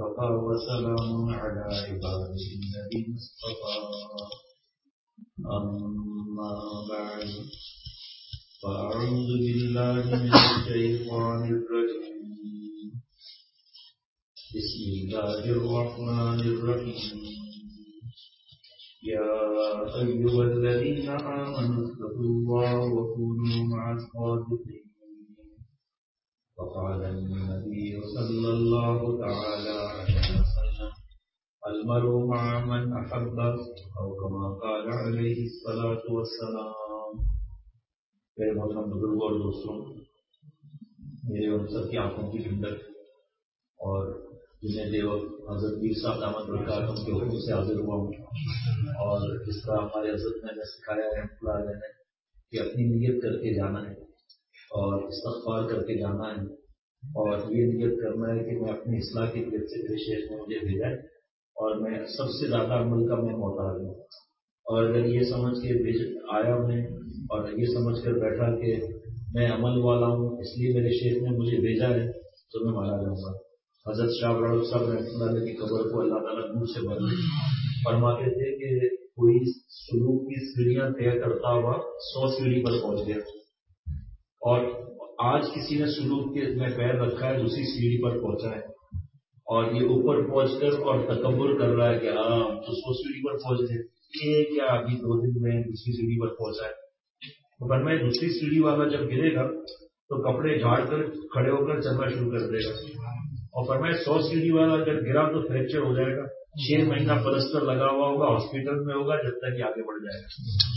وكفى وسلام على عباده الذين اصطفى أما بعد فأعوذ بالله من الشيطان الرجيم بسم الله الرحمن الرحيم يا أيها الذين آمنوا اتقوا الله وكونوا مع الصادقين وقال النبي صلى الله تعالى عليه وسلم المرء مع من أحب أو كما قال عليه الصلاة والسلام. میرے محترم بزرگوں اور دوستوں، میرے ان سب کی آنکھوں کی ٹھنڈک اور جنہیں دے وقت حضرت پیر صاحب دامت برکاتہم کے حکم سے حاضر ہوا ہوں، اور جس طرح ہمارے حضرت نے سکھایا ہے کہ اپنی نیت کر کے جانا ہے اور استغفار کر کے جانا ہے، اور یہ نیت کرنا ہے کہ میں اپنی اصلاح کی نیت سے میرے شیخ نے مجھے بھیجا ہے اور میں سب سے زیادہ عمل کا میں محتاج ہوں. اور اگر یہ سمجھ کے آیا میں اور یہ سمجھ کر بیٹھا کہ میں عمل والا ہوں اس لیے میرے شیخ نے مجھے بھیجا ہے تو میں مارا جاؤں گا. حضرت شاہ راڑ صاحب رحمۃ اللہ کی قبر کو اللہ تعالیٰ نور سے بھر دے. فرماتے تھے کہ کوئی سلوک کی سیڑھیاں طے کرتا ہوا 100 سیڑھی پر پہنچ گیا، اور آج کسی نے سلوک کے میں پیر رکھا ہے دوسری سیڑھی پر پہنچا ہے، اور یہ اوپر پہنچ کر اور تکبر کر رہا ہے کہ ہاں تو 100 سیڑھی پر پہنچ گئے، یہ کیا ابھی 2 دن میں دوسری سیڑھی پر پہنچا ہے. تو فرمایا دوسری سیڑھی والا جب گرے گا تو کپڑے جھاڑ کر کھڑے ہو کر چلنا شروع کر دے گا، اور فرمایا 100 سیڑھی والا جب گرا تو فریکچر ہو جائے گا، 6 مہینہ پلسٹر لگا ہوا ہوگا، ہاسپٹل میں ہوگا جب تک کہ آگے بڑھ جائے گا.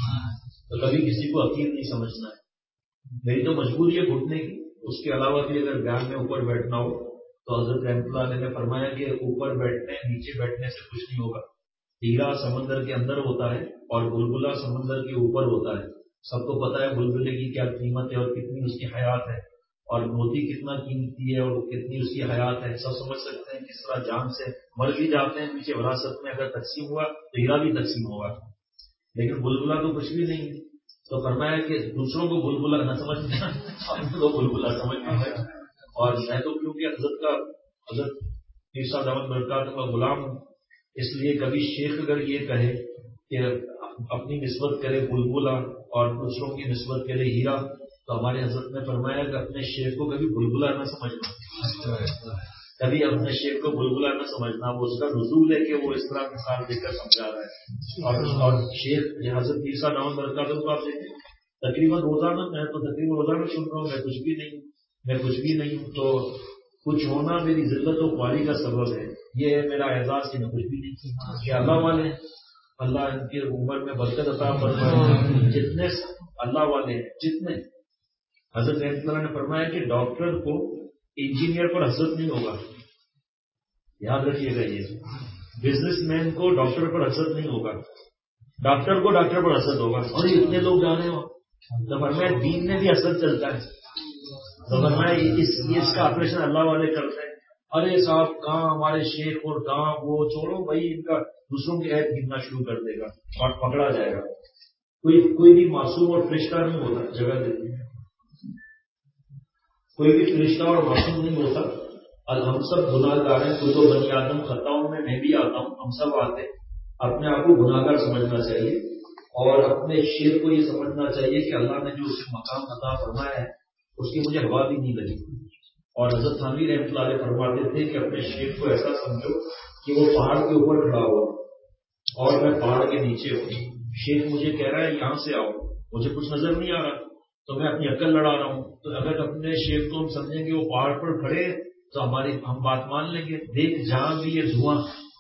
تو کبھی کسی کو عقیل نہیں سمجھنا ہے. میری تو مجبوری ہے گھٹنے کی، اس کے علاوہ بھی اگر بیان میں اوپر بیٹھنا ہو تو حضرت رحمۃ اللہ علیہ نے فرمایا کہ اوپر بیٹھنے نیچے بیٹھنے سے کچھ نہیں ہوگا. ہیرا سمندر کے اندر ہوتا ہے اور بلبلہ سمندر کے اوپر ہوتا ہے. سب کو پتا ہے بلبلے کی کیا قیمت ہے اور کتنی اس کی حیات ہے، اور موتی کتنا قیمتی ہے اور کتنی اس کی حیات ہے. سب سمجھ سکتے ہیں کس طرح جان سے مر بھی جاتے ہیں پیچھے وراثت میں اگر تقسیم ہوا تو ہیرا بھی تقسیم ہوگا، لیکن بلبلہ تو کچھ بھی نہیں ہے. تو فرمایا کہ دوسروں کو بلبلہ نہ سمجھنا، اپنے کو بلبلہ سمجھنا ہے. اور میں تو کیونکہ حضرت پیر صاحب دامت برکاتہم کا غلام ہوں، اس لیے کبھی شیخ اگر یہ کہے کہ اپنی نسبت کرے بلبلہ اور دوسروں کی نسبت کرے ہیرا، تو ہمارے حضرت نے فرمایا کہ اپنے شیخ کو کبھی بلبلہ نہ سمجھنا، کبھی اپنے شیخ کو بلبلہ نہ سمجھنا. وہ اس کا نزول ہے کہ وہ اس طرح مثال دے کر سمجھا رہا ہے. اور شیخ حضرت پیر صاحب دامت برکاتہم کو آپ دیکھیں تقریباً روزانہ، میں تو تقریباً روزانہ سن رہا ہوں میں کچھ بھی نہیں ہوں. تو کچھ ہونا میری ذلت و خواری کا سبب ہے، یہ ہے میرا اعزاز کہ میں کچھ بھی نہیں. یہ اللہ والے ہیں، اللہ ان کی عمر میں برکت عطا فرمائے. جتنے اللہ والے ہیں جتنے، حضرت رحمۃ اللہ نے فرمایا کہ ڈاکٹر کو انجینئر پر حسد نہیں ہوگا، یاد رکھیے گا. یہ بزنس مین کو ڈاکٹر پر حسد نہیں ہوگا، ڈاکٹر کو ڈاکٹر پر حسد ہوگا. اور اتنے لوگ جانے ہو تو فرمایا دین میں بھی حسد چلتا ہے. تو فرمایا اس کا آپریشن اللہ والے کرتے ہیں. ارے صاحب کہاں ہمارے شیخ اور کہاں وہ، چھوڑو بھائی ان کا دوسروں کے عیب گننا شروع کر دے گا اور پکڑا جائے گا. کوئی بھی معصوم اور فرشتہ نہیں ہوتا، جگہ دیتی ہے. کوئی بھی فرشتہ اور معصوم نہیں ہوتا. ہم سب گناہ گار ہیں، کوئی تو بنی آدم خطاؤں میں بھی آتا ہوں، ہم سب آتے. اپنے آپ کو گناہ گار سمجھنا چاہیے اور اپنے شیخ کو یہ سمجھنا چاہیے کہ اللہ نے جو اسے مقام عطا فرمایا ہے اس کی مجھے ہوا بھی نہیں لگی. اور حضرت تھانوی رحمۃ اللہ علیہ فرماتے تھے کہ اپنے شیخ کو ایسا سمجھو کہ وہ پہاڑ کے اوپر کھڑا ہوا اور میں پہاڑ کے نیچے ہوں. شیخ مجھے کہہ رہا ہے یہاں سے آؤ، مجھے کچھ نظر نہیں آ رہا تو میں اپنی عقل لڑا رہا ہوں. تو اگر اپنے شیخ کو ہم سمجھیں گے وہ پہاڑ پر کھڑے تو ہم بات مان لیں گے. دیکھ جہاں بھی یہ دھواں،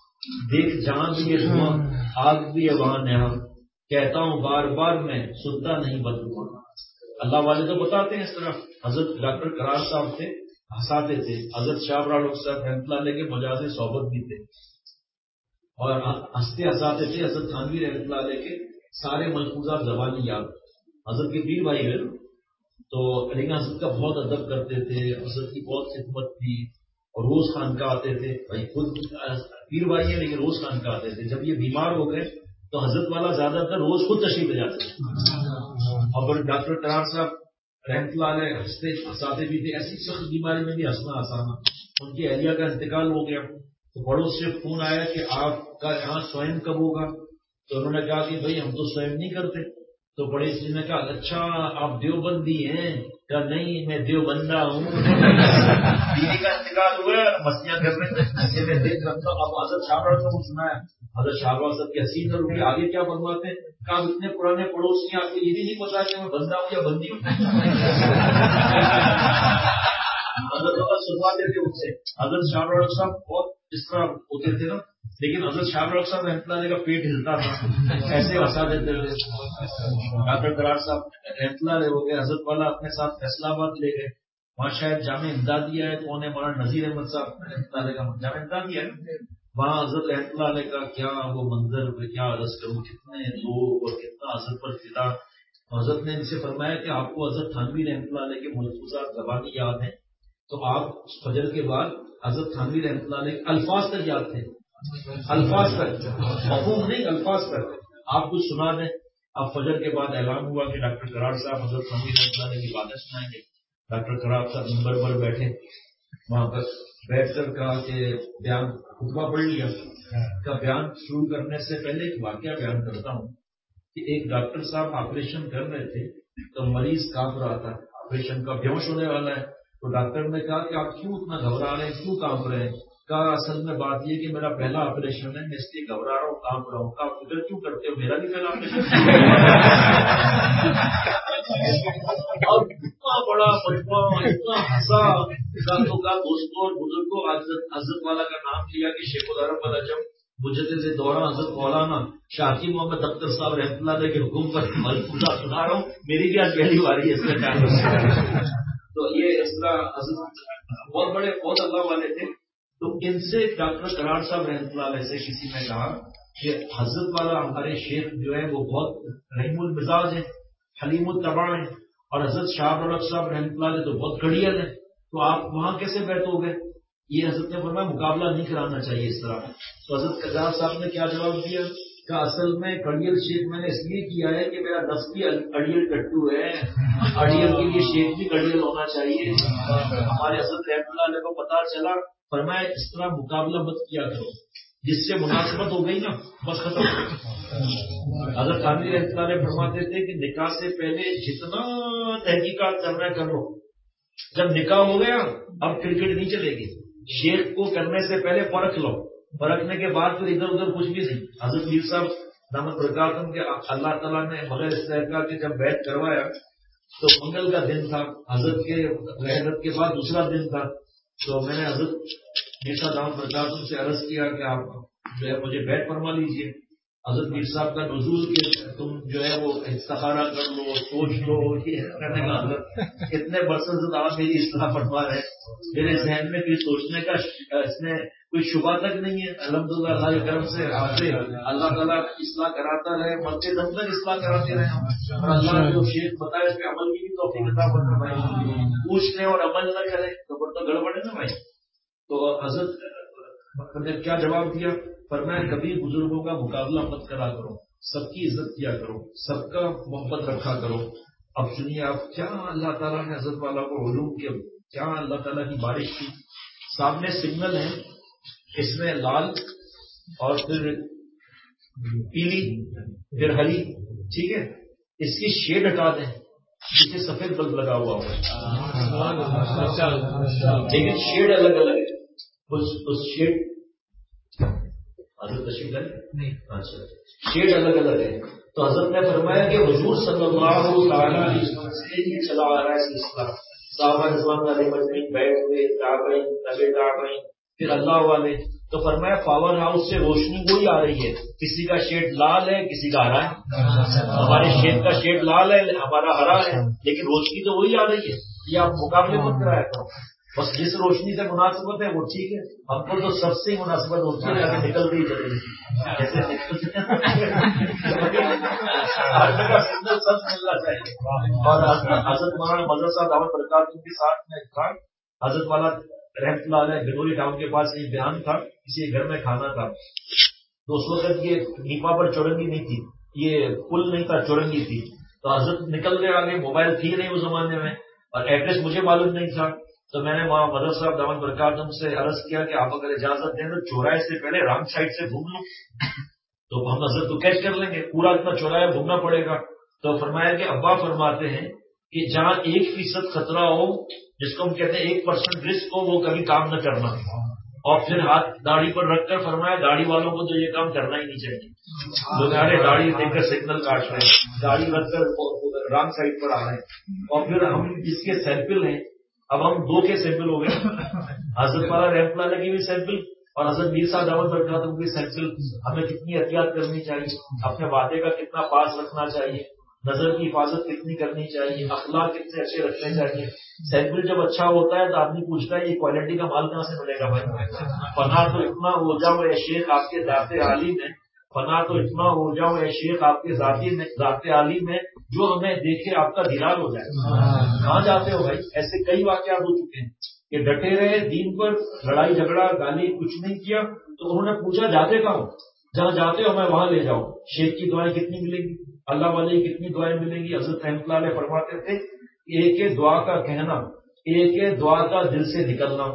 آگ بھی ہے وہاں نہاں، کہتا ہوں بار بار میں سنتا نہیں بدلوا. اللہ والے تو بتاتے ہیں اس طرح. حضرت ڈاکٹر قرار صاحب تھے، ہنساتے تھے. حضرت شاہ راڑ صاحب رحمۃ اللہ علیہ کے مجاز صحبت بھی تھے اور ہنستے ہنساتے تھے. حضرت تھانوی رحمۃ اللہ علیہ کے سارے ملفوظات زبانی یاد. حضرت کے پیر بھائی ہے تو لیکن حضرت کا بہت ادب کرتے تھے، حضرت کی بہت خدمت تھی اور روز خانقاہ آتے تھے. بھائی خود پیر بھائی ہیں لیکن روز خانقاہ آتے تھے. جب یہ بیمار ہو گئے تو حضرت والا زیادہ تر روز خود تشریف لے جاتے تھے. اور ڈاکٹر قرار صاحب رحمۃ اللہ علیہ ہنستے بھی تھے. ایسی سخت بیماری میں بھی ہنسنا آسان. ان کی اہلیہ کا انتقال ہو گیا تو پڑوس سے فون آیا کہ آپ کا یہاں سوئم کب ہوگا؟ تو انہوں نے کہا کہ بھائی ہم تو سوئم نہیں کرتے. تو پڑوس جی نے کہا اچھا آپ دیوبندی ہیں؟ کہا نہیں میں دیوبندہ ہوں. بیوی کا انتقال ہوا مستیاں کر رہے میں دیکھ رکھتا ہوں. اب حضرت شاہ صاحب کو سنا ہے حضرت شاہ صاحب کی حسین روپی آگے کیا فرماتے ہیں؟ کہا اتنے پرانے پڑوس ہیں آپ کو یہ بھی نہیں پتا کہ میں بندہ ہوں یا بندی ہوں. حضرت سنواتے تھے ان سے. حضرت شاہ صاحب بہت اس طرح ہوتے تھے نا, لیکن حضرت شاہ صاحب رحمۃ اللہ علیہ کا پیٹ ہلتا تھا ایسے ہنسا دیتے تھے. ڈاکٹر قرار صاحب رحمۃ اللہ علیہ ہو گئے, حضرت والا اپنے ساتھ فیصلہ آباد لے گئے. وہاں شاید جامع امدادیہ ہے, کون ہے مولانا نذیر احمد صاحب رحمۃ اللہ علیہ کا جامع امدادیہ ہے. وہاں حضرت رحمۃ اللہ علیہ کا کیا وہ منظر, کیا عرض کروں, کتنے لوگ اور کتنا حضرت پر فدا. حضرت نے ان سے فرمایا کہ آپ کو حضرت تھانوی رحمۃ اللہ علیہ کے ملفوظات زبانی یاد ہیں, تو آپ فجر کے بعد حضرت تھانوی رحمۃ اللہ علیہ الفاظ تک یاد تھے, الفاظ تک, مفہوم نہیں الفاظ تک آپ کچھ سنا دیں. اب فجر کے بعد اعلان ہوا کہ ڈاکٹر قرار صاحب حضرت تھانوی رحمۃ اللہ علیہ کی باتیں سنائیں گے. ڈاکٹر قرار صاحب ممبر پر بیٹھے, وہاں پر بیٹھ کر کہا کہ بیان خطبہ پڑھ لیا. کا بیان شروع کرنے سے پہلے ایک واقعہ بیان کرتا ہوں کہ ایک ڈاکٹر صاحب آپریشن کر رہے تھے تو مریض کانپ رہا تھا, آپریشن کا بیہوش ہونے والا ہے. تو ڈاکٹر نے کہا کہ آپ کیوں اتنا گھبرا رہے ہیں, کیوں کانپ رہے ہیں؟ کہا اصل میں بات یہ کہ میرا پہلا آپریشن ہے, میں اس لیے گھبرا رہا ہوں, کانپ رہا ہوں. کہا فکر کیوں کرتے ہو, میرا بھی پہلا آپریشن. اور اتنا بڑا مجموعہ, اتنا ہنسا. کا دوستوں اور بزرگوں حضرت والا کا نام لیا کہ شیخ العرب العجم مجدد سے دوران حضرت مولانا شاقی محمد اختر صاحب رحمۃ اللہ علیہ کے حکم پر ملفوظات سنا رہا ہوں. میری بھی آج پہلی باری ہے اس میں کیا. تو یہ اس طرح بہت بڑے بہت اللہ والے تھے. تو ان سے ڈاکٹر قرار صاحب رحمۃ اللہ علیہ سے کسی نے کہا کہ حضرت والا ہمارے شیخ جو ہے وہ بہت رحیم المزاج ہیں, حلیم الطبع ہیں, اور حضرت شاہ رخ صاحب رحمۃ اللہ علیہ تو بہت کڑیل ہیں, تو آپ وہاں کیسے بیٹھ ہو گئے؟ یہ حضرت نے فرمایا مقابلہ نہیں کرانا چاہیے اس طرح. تو حضرت قرار صاحب نے کیا جواب دیا کہ اصل میں کڑیل شیخ میں نے اس لیے کیا ہے کہ میرا نفس بھی اڑیل ٹٹو ہے, اڑیل کے لیے شیخ بھی کڑیل ہونا چاہیے. ہمارے حضرت رحمۃ اللہ علیہ کو پتا چلا, فرمایا اس طرح مقابلہ مت کیا کرو, جس سے مناسبت ہو گئی نا بس ختم. حضرت تھانوی رحمۃ اللہ علیہ فرماتے تھے کہ نکاح سے پہلے جتنا تحقیقات کرنا ہے کر لو, جب نکاح ہو گیا اب کرکٹ نہیں چلے گی. شیخ کو کرنے سے پہلے پرکھ لو, پرکھنے کے بعد پھر ادھر ادھر کچھ بھی نہیں. حضرت میر صاحب دامت برکاتہم کے اللہ تعالیٰ نے بغیر استحقاق کے جب بیعت کروایا تو منگل کا دن تھا, حضرت کے ولادت کے بعد دوسرا دن تھا. تو میں نے حضرت میر صاحب دامت برکاتہم سے عرض کیا کہ آپ جو ہے مجھے بیعت فرما لیجیے. حضرت میر صاحب کا نزول کہ تم جو ہے وہ استخارہ کر لو, سوچ لو. یہ کرنے کا حضرت کتنے برسوں سے آپ میری اصلاح فرما رہے ہیں, میرے ذہن میں کوئی سوچنے کا اس میں کوئی شبہ تک نہیں ہے. الحمدللہ اللہ کے کرم سے آپ سے اللہ تعالیٰ اصلاح کراتا رہے, مرتے دم تک اصلاح کراتے رہے, اور اللہ جو شیخ بتائے اس پہ عمل کی بھی توفیق عطا فرمائے بھائی. پوچھ لیں اور عمل نہ کریں تو پھر تو گڑبڑ ہے نا بھائی. تو حضرت نے کیا جواب دیا, فرمایا کبھی بزرگوں کا مقابلہ مت کرا کرو, سب کی عزت کیا کرو, سب کا محبت رکھا کرو. اب سنیے آپ کیا اللہ تعالیٰ نے حضرت والا کو علوم کے کیا اللہ تعالیٰ کی بارش کی. سامنے سگنل ہے, اس میں لال اور پھر پیلی پھر ہری, ٹھیک ہے, اس کی شیڈ ہٹا دیں, پیچھے سفید بلب لگا ہوا ہوگا لیکن شیڈ الگ الگ ہے. اس شیڈ حضرت تشریف لائے, اچھا شیڈ الگ الگ ہے. تو حضرت نے فرمایا کہ حضور صلی اللہ علیہ وسلم سے یہ چلا آ رہا ہے سلسلہ. صحابہ رضوان علیہ مجمعین بیٹھ ہوئے, تابعین تبع تابعین, پھر اللہ والے. تو فرمایا پاور ہاؤس سے روشنی وہی آ رہی ہے, کسی کا شیڈ لال ہے کسی کا ہرا ہے. ہمارے شیخ کا شیڈ لال ہے, ہمارا ہرا ہے, لیکن روشنی تو وہی آ رہی ہے. یہ آپ مقابلے مت کرایا کرو, بس جس روشنی سے مناسبت ہے وہ ٹھیک ہے. ہم کو تو سب سے مناسبت ہوتی ہے کہ نکل رہی چلے گی, جیسے ہر جگہ سگنل سب ملنا چاہیے. اور حضرت مولانا مدرسہ صاحب دعوت برکاتہم کے ساتھ میں تھا, حضرت والا رحمۃ اللہ علیہ گنوری ٹاؤن کے پاس ایک بیان تھا, کسی گھر میں کھانا تھا. تو اس وقت یہ نیپا پر چورنگی نہیں تھی, یہ پل نہیں تھا, چورنگی تھی. تو حضرت نکل گئے آگے, موبائل تھی نہیں اس زمانے میں, اور ایڈریس مجھے معلوم نہیں تھا. تو میں نے وہاں مدر صاحب دامن برکاتہم سے عرض کیا کہ آپ اگر اجازت دیں تو چوراہے سے پہلے رانگ سائڈ سے گھوم لوں تو ہم حضرت کو کیچ کر لیں گے، پورا اتنا چوراہے گھومنا پڑے گا. تو فرمایا کہ ابا فرماتے ہیں کہ جہاں 1% خطرہ ہو، جس کو ہم کہتے ہیں 1% رسک ہو، وہ کبھی کام نہ کرنا. اور پھر ہاتھ داڑھی پر رکھ کر فرمایا گاڑی والوں کو تو یہ کام کرنا ہی نہیں چاہیے. لوگ آ رہے داڑھی دیکھ کر سگنل کاٹ رہے ہیں، گاڑی رکھ کر رانگ سائڈ پر آ رہے ہیں. اور پھر ہم جس کے سیمپل ہیں، اب ہم 2 کے سیمپل ہو گئے، حضرت والا رحمت اللہ علیہ کی بھی سیمپل اور حضرت میر صاحب دامن برکاتہم کی سیمپل. ہمیں کتنی احتیاط کرنی چاہیے، اپنے وعدے کا کتنا پاس رکھنا چاہیے، نظر کی حفاظت کتنی کرنی چاہیے، اخلاق کتنے اچھے رکھنے چاہیے. سیمپل جب اچھا ہوتا ہے تو آدمی پوچھتا ہے یہ کوالٹی کا مال کہاں سے ملے گا بھائی. فنا تو اتنا ہو جاؤ اے شیخ آپ کے ذات عالی میں، فنا تو اتنا ہو جاؤ اے شیخ آپ کے ذات عالی میں، جو ہمیں دیکھے آپ کا دیدار ہو جائے. کہاں جاتے ہو بھائی؟ ایسے کئی واقعات ہو چکے ہیں کہ ڈٹے رہے دین پر، لڑائی جھگڑا گالی کچھ نہیں کیا. تو انہوں نے پوچھا جاتے کہاں ہو؟ جہاں جاتے ہو میں وہاں لے جاؤ. شیخ کی دعائیں کتنی ملیں گی، اللہ والے کی کتنی دعائیں ملیں گی. حضرت رحمت اللہ علیہ فرماتے تھے ایک دعا کا کہنا، ایک دعا کا دل سے نکلنا.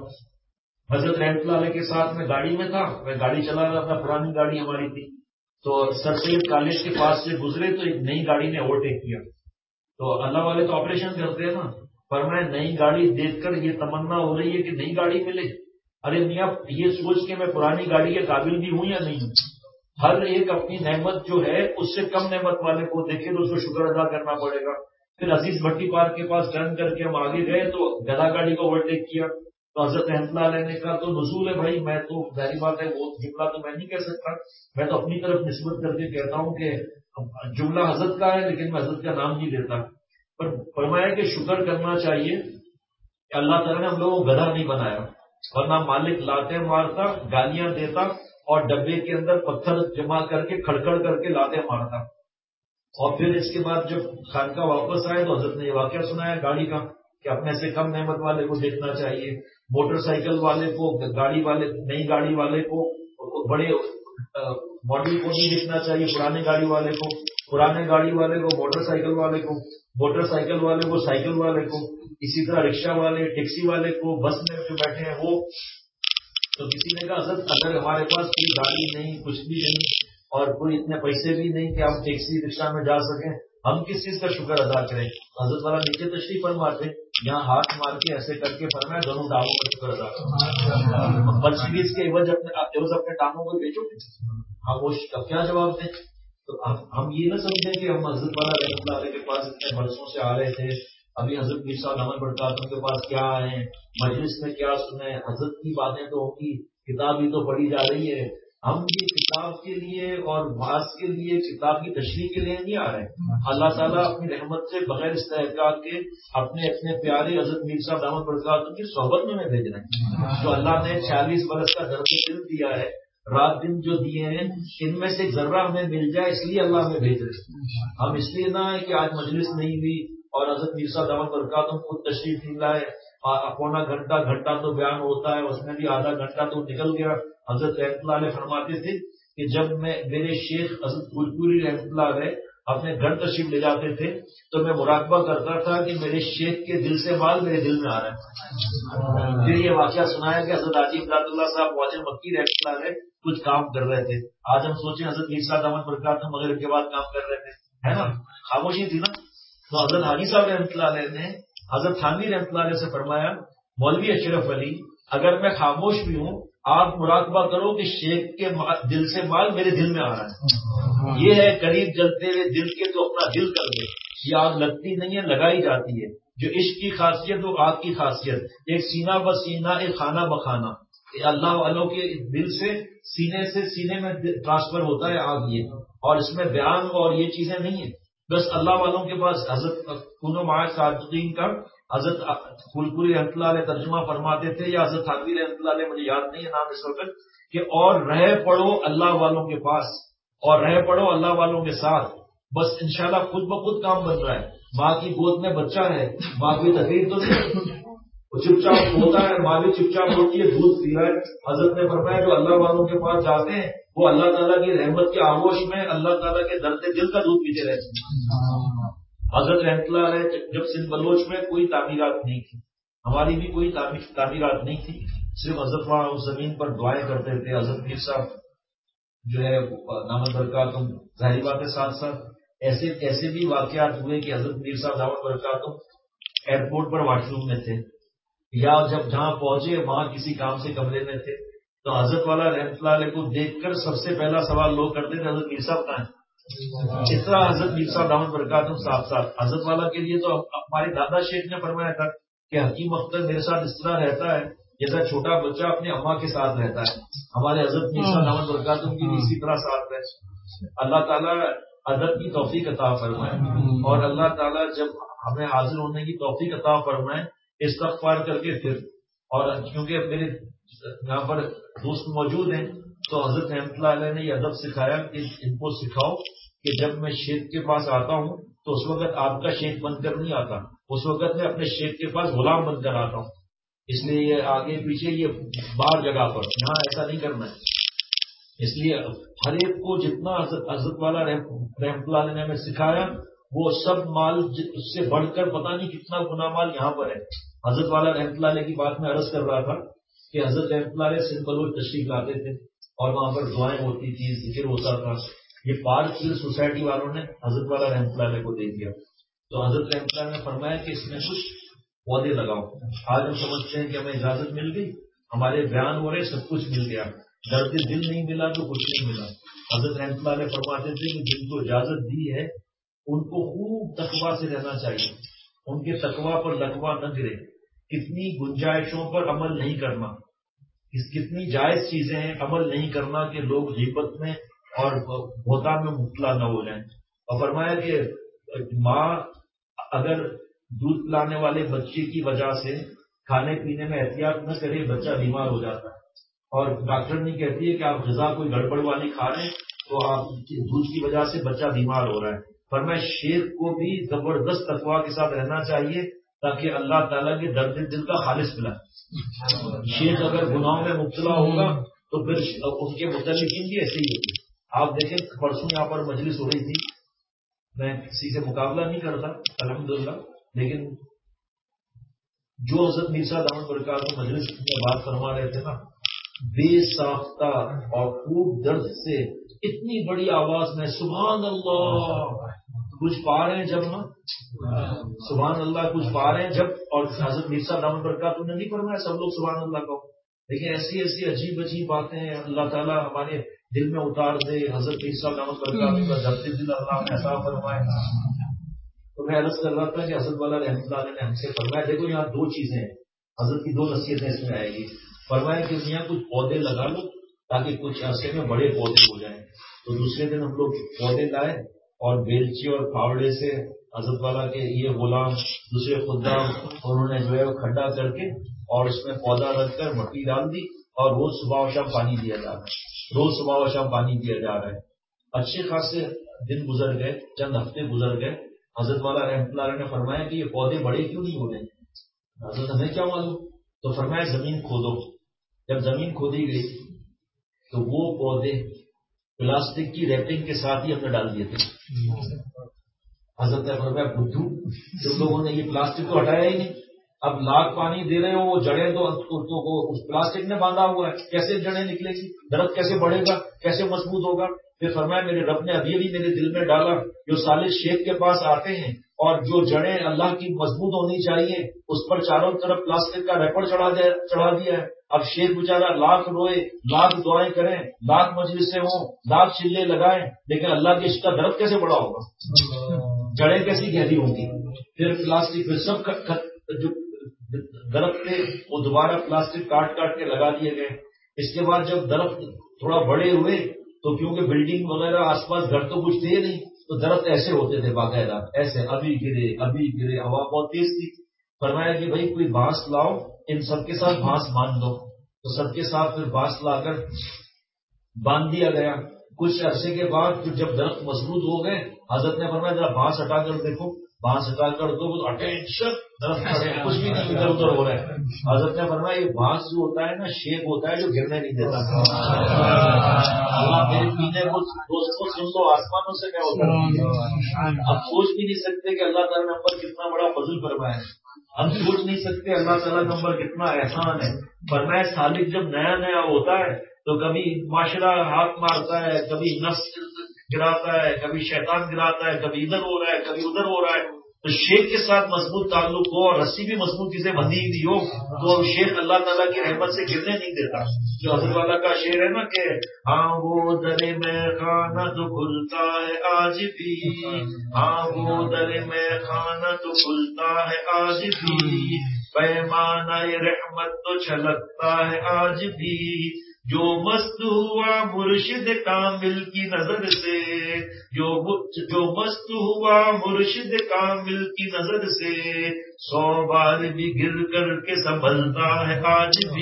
حضرت رحمت اللہ علیہ کے ساتھ میں گاڑی میں تھا، میں گاڑی چلا رہا تھا، پرانی گاڑی ہماری تھی. تو سر سید کالج کے پاس سے گزرے تو ایک نئی گاڑی نے اوورٹیک کیا. تو اللہ والے تو آپریشن کرتے ہیں نا، پر میں نئی گاڑی دیکھ کر یہ تمنا ہو رہی ہے کہ نئی گاڑی ملے. ارے میاں یہ سوچ کے میں پرانی گاڑی کے قابل بھی ہوں یا نہیں ہوں. ہر ایک اپنی نعمت جو ہے اس سے کم نعمت والے کو دیکھے تو اس کو شکر ادا کرنا پڑے گا. پھر عزیز بھٹی پارک کے پاس ٹرن کر کے ہم آگے گئے تو گدا گاڑی کو اوورٹیک کیا. تو حضرت رحمت اللہ علیہ نے کہا تو نزول ہے بھائی، میں تو ظاہری بات ہے وہ جملہ تو میں نہیں کہہ سکتا، میں تو اپنی طرف نسبت کر کے کہتا ہوں کہ جملہ حضرت کا ہے لیکن میں حضرت کا نام نہیں لیتا. پر فرمایا کہ شکر کرنا چاہیے کہ اللہ تعالیٰ نے ہم لوگوں کو گدھا نہیں بنایا، ورنہ مالک لاتے مارتا، گالیاں دیتا اور ڈبے کے اندر پتھر جمع کر کے کھڑکھڑ کر کے لاتے مارتا. اور پھر اس کے بعد جب خانقاہ واپس آئے تو حضرت نے یہ واقعہ سنایا گاڑی کا کہ اپنے سے کم نعمت والے کو دیکھنا چاہیے، موٹر سائیکل والے کو، گاڑی والے، نئی گاڑی والے کو بڑے ماڈل کو نہیں دیکھنا چاہیے، پرانے گاڑی والے کو، پرانے گاڑی والے کو، موٹر سائیکل والے کو، موٹر سائیکل والے کو، سائیکل والے کو، اسی طرح رکشہ والے، ٹیکسی والے کو، بس میں جو بیٹھے ہیں وہ. تو کسی نے کہا حضرت اگر ہمارے پاس کوئی گاڑی نہیں، کچھ بھی نہیں اور کوئی اتنے پیسے بھی نہیں کہ ہم ٹیکسی رکشہ میں جا سکیں، ہم کس چیز کا شکر ادا کریں؟ حضرت والا نیچے تشریف فرماتے، یہاں ہاتھ مار کے ایسے کر کے فرمایا دونوں ٹانگوں کا شکر ادا کرو. مرسیڈیز کے عوض اپنے ٹانگوں کو بیچو گے، خاموش کا کیا جواب دیں؟ تو ہم یہ نہ سمجھیں کہ ہم حضرت والا رحمۃ اللہ علیہ کے پاس اتنے برسوں سے آ رہے تھے، ابھی حضرت میر صاحب دامن برکاتہم کے پاس کیا آئے ہیں، مجلس میں کیا سنیں، حضرت کی باتیں تو ہوگی، کتاب ہی تو پڑھی جا رہی ہے. ہم یہ کتاب کے لیے اور واعظ کے لیے، کتاب کی تشریح کے لیے نہیں آ رہے ہیں. اللہ تعالیٰ اپنی رحمت سے بغیر استحقاق کے اپنے پیارے حضرت میر صاحب دامن برکاتہم کی صحبت میں بھیج رہے ہیں. جو اللہ نے 46 برس کا درد دل دیا ہے، رات دن جو دیے ہیں، ان میں سے ایک ذرہ ہمیں مل جائے اس لیے اللہ ہمیں بھیج رہے ہیں. ہم اس لیے نہ ہے کہ آج مجلس نہیں ہوئی اور حضرت میر صاحب دامن برکاتہم خود تشریف نہیں لائے، پونا گھنٹہ تو بیان ہوتا ہے، اس میں بھی آدھا گھنٹہ تو نکل گیا. حضرت رحمت اللہ علیہ فرماتے تھے کہ جب میرے شیخ حضرت پھولپوری رحمت اللہ علیہ اپنے گھر تشریف لے جاتے تھے تو میں مراقبہ کرتا تھا کہ میرے شیخ کے دل سے مال میرے دل میں آ رہا ہے. پھر یہ واقعہ سنایا کہ حضرت حاجی امداد اللہ صاحب واجد مکی رحمت اللہ علیہ کچھ کام کر رہے تھے. آج ہم سوچیں حضرت میر صاحب دامن برکاتہم مغرب کے بعد کام کر رہے تھے، ہے نا، خاموشی تھی نا. تو حضرت حاجی صاحب رحمت اللہ علیہ نے حضرت تھانوی رحمت اللہ علیہ سے فرمایا مولوی اشرف علی اگر میں خاموش بھی ہوں آپ مراقبہ کرو کہ شیخ کے دل سے مال میرے دل میں آ رہا ہے. یہ ہے قریب جلتے ہوئے دل کے تو اپنا دل کر دے. یہ آگ لگتی نہیں ہے، لگائی جاتی ہے. جو عشق کی خاصیت وہ آگ کی خاصیت، ایک سینہ بسینہ ایک خانہ بخانہ. اللہ والوں کے دل سے سینے میں ٹرانسفر ہوتا ہے آگ یہ، اور اس میں بیان اور یہ چیزیں نہیں ہیں. بس اللہ والوں کے پاس حضرت کنو معاذ صادقین کا حضرت پھولپوری رحمت اللہ علیہ ترجمہ فرماتے تھے، یا حضرت تھانوی رحمت اللہ علیہ، مجھے یاد نہیں ہے نام اس وقت، کہ اور رہ پڑو اللہ والوں کے پاس اور رہ پڑو اللہ والوں کے ساتھ، بس انشاءاللہ خود بخود کام بن رہا ہے. ماں کی گود میں بچہ ہے، ماں کی تکلیف تو نہیں، وہ چپ چاپ ہوتا ہے، ماں بھی چپ چاپ ہوتی ہے، دودھ پی رہا ہے. حضرت نے فرمایا جو اللہ والوں کے پاس جاتے ہیں وہ اللہ تعالیٰ کی رحمت کے آغوش میں اللہ تعالیٰ کے درد دل کا دودھ پیتے رہتے ہیں. حضرت رحمت اللہ علیہ جب سندھ بلوچ میں کوئی تعمیرات نہیں تھی، ہماری بھی کوئی تعمیرات نہیں تھی، صرف حضرت وہاں اس زمین پر دعائیں کرتے تھے. حضرت میر صاحب جو ہے دامت برکاتہم، ظاہری بات ہے ساتھ ساتھ ایسے بھی واقعات ہوئے کہ حضرت میر صاحب دامت برکاتہم ایئرپورٹ پر واش روم میں تھے، یا جب جہاں پہنچے وہاں کسی کام سے کمرے میں تھے، تو حضرت والا رحمۃ اللہ علیہ کو دیکھ کر سب سے پہلا سوال لوگ کرتے تھے حضرت میر صاحب کہاں ہیں. اس طرح حضرت میر صاحب دامت برکاتہم ساتھ ساتھ حضرت والا کے لیے تو ہمارے دادا شیخ نے فرمایا تھا کہ حکیم اختر میرے ساتھ اس طرح رہتا ہے جیسا چھوٹا بچہ اپنے اماں کے ساتھ رہتا ہے. ہمارے حضرت میر صاحب دامت برکاتہم کی بھی اسی طرح ساتھ ہے. اللہ تعالیٰ ادب کی توفیق عطا فرمائے، اور اللہ تعالیٰ جب ہمیں حاضر ہونے کی توفیق عطا فرمائے استغفار کر کے پھر. اور کیونکہ میرے یہاں پر دوست موجود ہیں تو حضرت رحمۃ اللہ علیہ نے یہ ادب سکھایا کہ ان کو سکھاؤ کہ جب میں شیخ کے پاس آتا ہوں تو اس وقت آپ کا شیخ بن کر نہیں آتا، اس وقت میں اپنے شیخ کے پاس غلام بن کر آتا ہوں. اس لیے یہ آگے پیچھے یہ بار جگہ پر یہاں ایسا نہیں کرنا ہے. اس لیے ہر ایک کو جتنا حضرت والا رحمۃ اللہ علیہ نے ہمیں سکھایا وہ سب مال اس سے بڑھ کر پتہ نہیں کتنا گنا مال یہاں پر ہے. حضرت والا رحمۃ اللہ علیہ کی بات میں عرض کر رہا تھا کہ حضرت رحمۃ اللہ علیہ سندھ بلوچ تشریف لاتے تھے اور وہاں پر دعائیں ہوتی تھی، ذکر ہوتا تھا. یہ پارک سوسائٹی والوں نے حضرت والا رحمۃ اللہ علیہ کو دے دیا. تو حضرت رحمۃ اللہ نے فرمایا کہ اس میں کچھ پودے لگاؤ. آج ہم سمجھتے ہیں کہ ہمیں اجازت مل گئی، ہمارے بیان ہو رہے سب کچھ مل گیا، درد دل نہیں ملا تو کچھ نہیں ملا. حضرت رحمۃ اللہ علیہ فرماتے تھے کہ جن کو اجازت دی ہے ان کو خوب تقویٰ سے رہنا چاہیے، ان کے تقویٰ پر لقوہ نہ گرے. کتنی گنجائشوں پر عمل نہیں کرنا، کتنی جائز چیزیں ہیں عمل نہیں کرنا کہ لوگ غیبت میں اور بہتان میں مبتلا نہ ہو جائیں. اور فرمایا کہ ماں اگر دودھ پلانے والے بچے کی وجہ سے کھانے پینے میں احتیاط نہ کرے بچہ بیمار ہو جاتا ہے. اور ڈاکٹر نہیں کہتی ہے کہ آپ غذا کوئی گڑبڑ والی کھا رہے ہیں تو آپ دودھ کی وجہ سے بچہ بیمار ہو رہا ہے. فرمایا شیخ کو بھی زبردست تقویٰ کے ساتھ رہنا چاہیے تاکہ اللہ تعالیٰ کے درد دل کا خالص ملا. شیخ اگر گناہوں میں مبتلا ہوگا تو پھر ان کے متعلقین بھی ایسے ہی ہوتے. آپ دیکھیں پرسوں یہاں پر مجلس ہو رہی تھی، میں کسی سے مقابلہ نہیں کرتا الحمدللہ، لیکن جو حضرت میر صاحب دامت برکاتہم مجلس میں بات فرما رہے تھے نا، بے ساختہ اور خوب درد سے اتنی بڑی آواز میں سبحان اللہ کچھ پا رہے ہیں جب نا، سبحان اللہ کچھ پا رہے ہیں جب. اور حضرت میر صاحب دامت برکاتہم نے نہیں فرمایا سب لوگ سبحان اللہ کہو، لیکن ایسی ایسی عجیب عجیب باتیں اللہ تعالیٰ ہمارے دل میں اتار دے. حضرت میر صاحب دامت برکاتہم کا درد دل اللہ عطا فرمائے. تو میں عرض کر رہا تھا کہ حضرت والا رحمۃ اللہ علیہ نے ہم سے فرمایا دیکھو یہاں دو چیزیں ہیں، حضرت کی دو نصیحتیں اس میں آئے گی. فرمایا کہ یہاں کچھ پودے لگا لو تاکہ کچھ عرصے میں بڑے پودے ہو جائیں. تو دوسرے دن ہم لوگ پودے لائے اور بیلچی اور پھاوڑے سے حضرت والا کے یہ غلام دوسرے خدام انہوں نے جو ہے وہ کھڈا کر کے اور اس میں پودا رکھ کر مٹی ڈال دی اور روز صبح و شام پانی دیا جا رہا ہے، روز صبح و شام پانی دیا جا رہا ہے. اچھے خاصے دن گزر گئے، چند ہفتے گزر گئے. حضرت والا رحمۃ اللہ علیہ نے فرمایا کہ یہ پودے بڑے کیوں نہیں ہو رہے؟ حضرت ہمیں کیا معلوم؟ تو فرمایا زمین کھودو. جب زمین کھودی گئی تو وہ پودے پلاسٹک کی ریپنگ کے ساتھ ہی ہم نے ڈال دیے تھے. حضرت نے فرمایا بدھو جب لوگوں نے یہ پلاسٹک تو ہٹایا ہی نہیں، اب لاکھ پانی دے رہے ہو وہ جڑیں تو اس پلاسٹک نے باندھا ہوا ہے، کیسے جڑیں نکلے گی، درخت کیسے بڑھے گا، کیسے مضبوط ہوگا؟ پھر فرمایا میرے رب نے ابھی بھی میرے دل میں ڈالا جو صالح شیخ کے پاس آتے ہیں اور جو جڑیں اللہ کی مضبوط ہونی چاہیے اس پر چاروں طرف پلاسٹک کا ریپر چڑھا دیا ہے. اب شیخ بیچارہ لاکھ روئے، لاکھ دعائیں کریں، لاکھ مجلسیں ہوں، لاکھ چلے لگائیں، لیکن اللہ کے عشق کا درخت کیسے بڑا ہوگا، جڑیں کیسی گہری ہوں گی؟ پھر پلاسٹک پھر سب جو درخت تھے وہ دوبارہ پلاسٹک کاٹ کے لگا دیے گئے. اس کے بعد جب درخت تھوڑا بڑے ہوئے تو کیونکہ بلڈنگ وغیرہ آس پاس گھر تو کچھ تھے نہیں تو درخت ایسے ہوتے تھے باقاعدہ، ایسے ابھی گرے، ہوا بہت تیز تھی. فرمایا کہ بھائی کوئی بانس لاؤ، ان سب کے ساتھ بانس باندھ دو. تو سب کے ساتھ پھر بانس لا کر باندھ دیا گیا. کچھ عرصے کے بعد پھر جب درخت مضبوط ہو گئے حضرت نے فرمایا ذرا بانس ہٹا کر دیکھو. بانس ہٹا کر دو اٹینشن درخت کھڑے کچھ بھی نہیں ادھر ادھر ہو رہا ہے. حضرت نے فرمایا یہ بانس جو ہوتا ہے نا شیخ ہوتا ہے جو گرنے نہیں دیتا. اللہ میرے پینے کو دوستوں سن لو آسمانوں سے کیا ہوتا ہے. اب سوچ بھی نہیں سکتے کہ اللہ تعالیٰ نے ہم پر کتنا بڑا فضل فرمایا ہے. ہم سوچ نہیں سکتے اللہ تعالیٰ کا نمبر کتنا احسان ہے. فرمایا سالک جب نیا نیا ہوتا ہے تو کبھی معاشرہ ہاتھ مارتا ہے، کبھی نفس گراتا ہے، کبھی شیطان گراتا ہے، کبھی ادھر ہو رہا ہے، کبھی ادھر ہو رہا ہے. تو شیخ کے ساتھ مضبوط تعلق ہو اور رسی بھی مضبوطی سے بندھی ہوئی ہو تو شیخ اللہ تعالیٰ کی رحمت سے گرنے نہیں دیتا. جو حضرت والا کا شعر ہے نا کہ ہاں وہ در میں خانہ تو کھلتا ہے آج بھی، ہاں وہ در میں خانہ تو کھلتا ہے آج بھی، پیمانہ رحمت تو چھلکتا ہے آج بھی، جو مست ہوا مرشد کامل کی نظر سے، جو مست ہوا مرشد کامل کی نظر سے، 100 بار بھی گر کر کے سنبھلتا ہے آج بھی.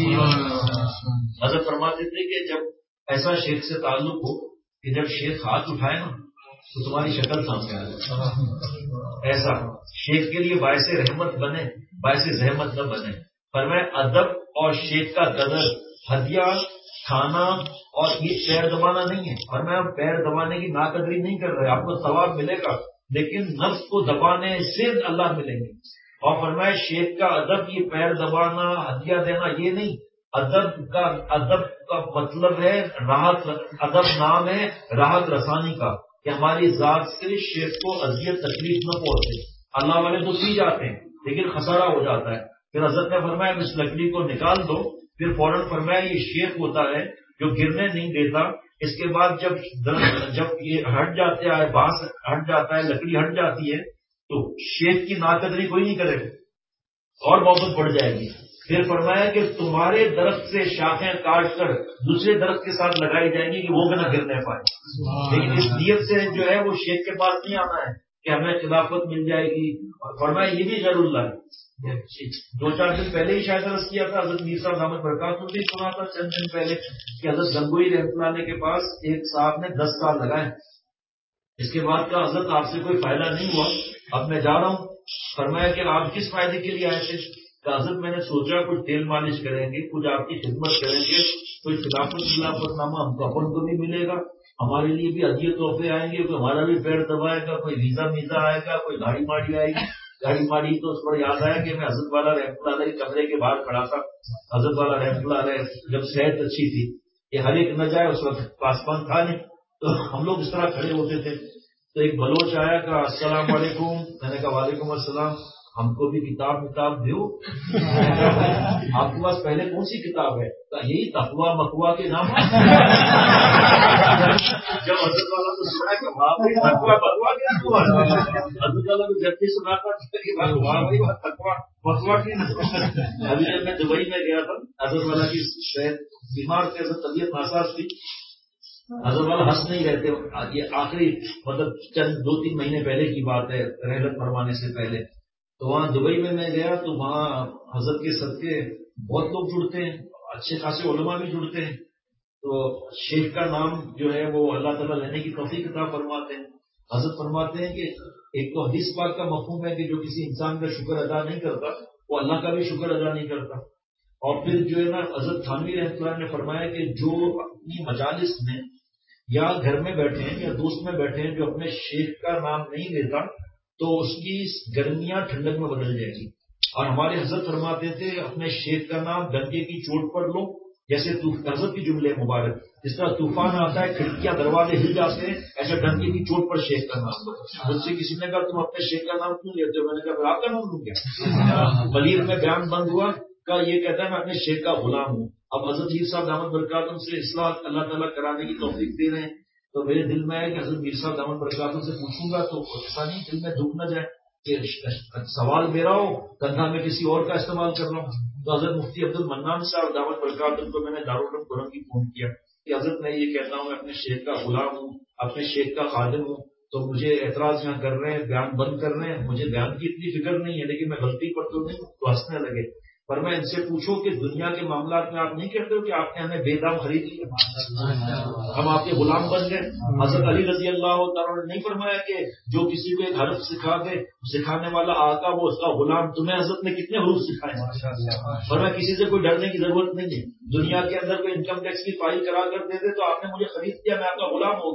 حضرت فرماتے تھے کہ جب ایسا شیخ سے تعلق ہو کہ جب شیخ ہاتھ اٹھائے نا تو تمہاری شکل سامنے آ جائے، ایسا شیخ کے لیے باعث رحمت بنے، باعث زحمت نہ بنے. فرمایا ادب اور شیخ کا قدر ہدیہ کھانا اور یہ پیر دبانا نہیں ہے. فرمایا ہم پیر دبانے کی ناقدری نہیں کر رہے، آپ کو ثواب ملے گا لیکن نفس کو دبانے سے اللہ ملیں گے. اور فرمایا شیخ کا ادب یہ پیر دبانا ہدیہ دینا یہ نہیں، ادب کا مطلب ہے راحت، ادب نام ہے راحت رسانی کا، کہ ہماری ذات سے شیخ کو اذیت تکلیف نہ پہنچے. اللہ والے تو پی جاتے ہیں لیکن خسارہ ہو جاتا ہے. پھر حضرت نے فرمایا اس لکڑی کو نکال دو. پھر فوراً فرمایا یہ شیخ ہوتا ہے جو گرنے نہیں دیتا. اس کے بعد جب یہ ہٹ جاتا ہے، بانس ہٹ جاتا ہے، لکڑی ہٹ جاتی ہے تو شیخ کی ناقدری کوئی نہیں کرے اور محبت بڑھ جائے گی. پھر فرمایا کہ تمہارے درخت سے شاخیں کاٹ کر دوسرے درخت کے ساتھ لگائی جائیں گی کہ وہ بھی نہ گرنے پائے. لیکن اس نیت سے جو ہے وہ شیخ کے پاس نہیں آنا ہے کہ ہمیں خلافت مل جائے گی. فرمایا یہ بھی غیر اللہ ہے. 2-4 دن پہلے ہی شاید عرض کیا تھا حضرت میر صاحب دامت برکات نے بھی سنا تھا چند دن پہلے کہ حضرت گنگوئی رحمۃ اللہ علیہ کے پاس ایک صاحب نے 10 سال لگائے. اس کے بعد کا حضرت آپ سے کوئی فائدہ نہیں ہوا، اب میں جا رہا ہوں. فرمایا کہ آپ کس فائدے کے لیے آئے تھے؟ کہ حضرت میں نے سوچا کچھ تیل مالش کریں گے، کچھ آپ کی خدمت کریں گے، کوئی خلافت نامہ ہم کو اپن کو بھی ملے گا، ہمارے لیے بھی ہدیے تحفے آئیں گے، کوئی ہمارا بھی پیر دبائے گا، کوئی ویزا آئے گا، کوئی گاڑی ماڑی آئے گی. گاڑی ماڑی تو اس پر یاد آیا کہ میں حضرت والا رحمۃ اللہ علیہ کمرے کے باہر کھڑا تھا. حضرت والا رحمۃ اللہ علیہ جب صحت اچھی تھی کہ ہر ایک نہ جائے، اس وقت پاسبان تھا نہیں تو ہم لوگ اس طرح کھڑے ہوتے تھے. تو ایک بلوچ آیا کہ السلام علیکم. میں نے کہا وعلیکم السلام. ہم کو بھی کتاب دو. آپ کے پاس پہلے کون سی کتاب ہے؟ یہی تقویٰ مقوا کے نام. جب حضرت والا تو سنا کہ وہاں پہ تقویٰ مقوا کے نام، حضرت والا کو جب بھی سنا تھا وہاں پہ تقویٰ مقوا کے نام. ابھی جب میں دبئی میں گیا تھا حضرت والا کی صحت بیمار تھے، طبیعت ناساز تھی. حضرت والا ہنس نہیں رہتے. یہ آخری مطلب چند 2-3 مہینے پہلے کی بات ہے، رحلت فرمانے سے پہلے. تو وہاں دبئی میں گیا تو وہاں حضرت کے صدقے بہت لوگ جڑتے ہیں، اچھے خاصے علماء بھی جڑتے ہیں. تو شیخ کا نام جو ہے وہ اللہ تعالیٰ لینے کی توفیق عطا فرماتے ہیں. حضرت فرماتے ہیں کہ ایک تو حدیث پاک کا مفہوم ہے کہ جو کسی انسان کا شکر ادا نہیں کرتا وہ اللہ کا بھی شکر ادا نہیں کرتا. اور پھر جو ہے نا حضرت تھانوی رحمۃ اللہ نے فرمایا کہ جو اپنی مجالس میں یا گھر میں بیٹھے ہیں یا دوست میں بیٹھے ہیں جو اپنے شیخ کا نام نہیں لیتا تو اس کی گرمیاں ٹھنڈک میں بدل جائے گی. اور ہمارے حضرت فرماتے تھے اپنے شیخ کا نام ڈنکے کی چوٹ پر لو، جیسے حضرت کی جملے مبارک جس طرح طوفان آتا ہے کھڑکیاں دروازے ہل جاتے ہیں، ایسے ڈنکے کی چوٹ پر شیخ کا نام لو. مجھ سے کسی نے کہا تم اپنے شیخ کا نام کیوں لیتے ہو؟ میں نے کہا آپ کا نام لوں کیا؟ ملیر میں بیان بند ہوا کا یہ کہتا ہے میں اپنے شیخ کا غلام ہوں. اب حضرت میر صاحب دامت برکاتہم سے اصلاح اللہ تعالیٰ کرانے کی توفیق دے رہے ہیں. تو میرے دل میں ہے کہ حضرت میر صاحب دامت برکاتہم سے پوچھوں گا تو ایسا نہیں دل میں دکھ نہ جائے کہ سوال میرا ہو کندھا میں کسی اور کا استعمال کر رہا ہوں. تو حضرت مفتی عبد المنان صاحب دامت برکاتہم کو میں نے دارالعلوم گرم کی فون کیا کہ حضرت میں یہ کہتا ہوں میں اپنے شیخ کا غلام ہوں، اپنے شیخ کا خادم ہوں، تو مجھے اعتراض یہاں کر رہے ہیں، بیان بند کر رہے ہیں. مجھے بیان کی اتنی فکر نہیں ہے لیکن میں غلطی پر تو نہیں. تو ہنسنے لگے. پر میں ان سے پوچھو کہ دنیا کے معاملات میں آپ نہیں کہتے ہو کہ آپ نے ہمیں بے دام خرید لیا، ہم آپ کے غلام بن گئے. حضرت علی رضی اللہ تعالیٰ نے نہیں فرمایا کہ جو کسی کو ایک حرف سکھا دے سکھانے والا آقا وہ اس کا غلام؟ تمہیں حضرت نے کتنے حروف سکھائے؟ اور میں کسی سے کوئی ڈرنے کی ضرورت نہیں ہے. دنیا کے اندر کوئی انکم ٹیکس کی فائل کرا کر دے دے تو آپ نے مجھے خرید کیا، میں آپ کا غلام ہو گیا.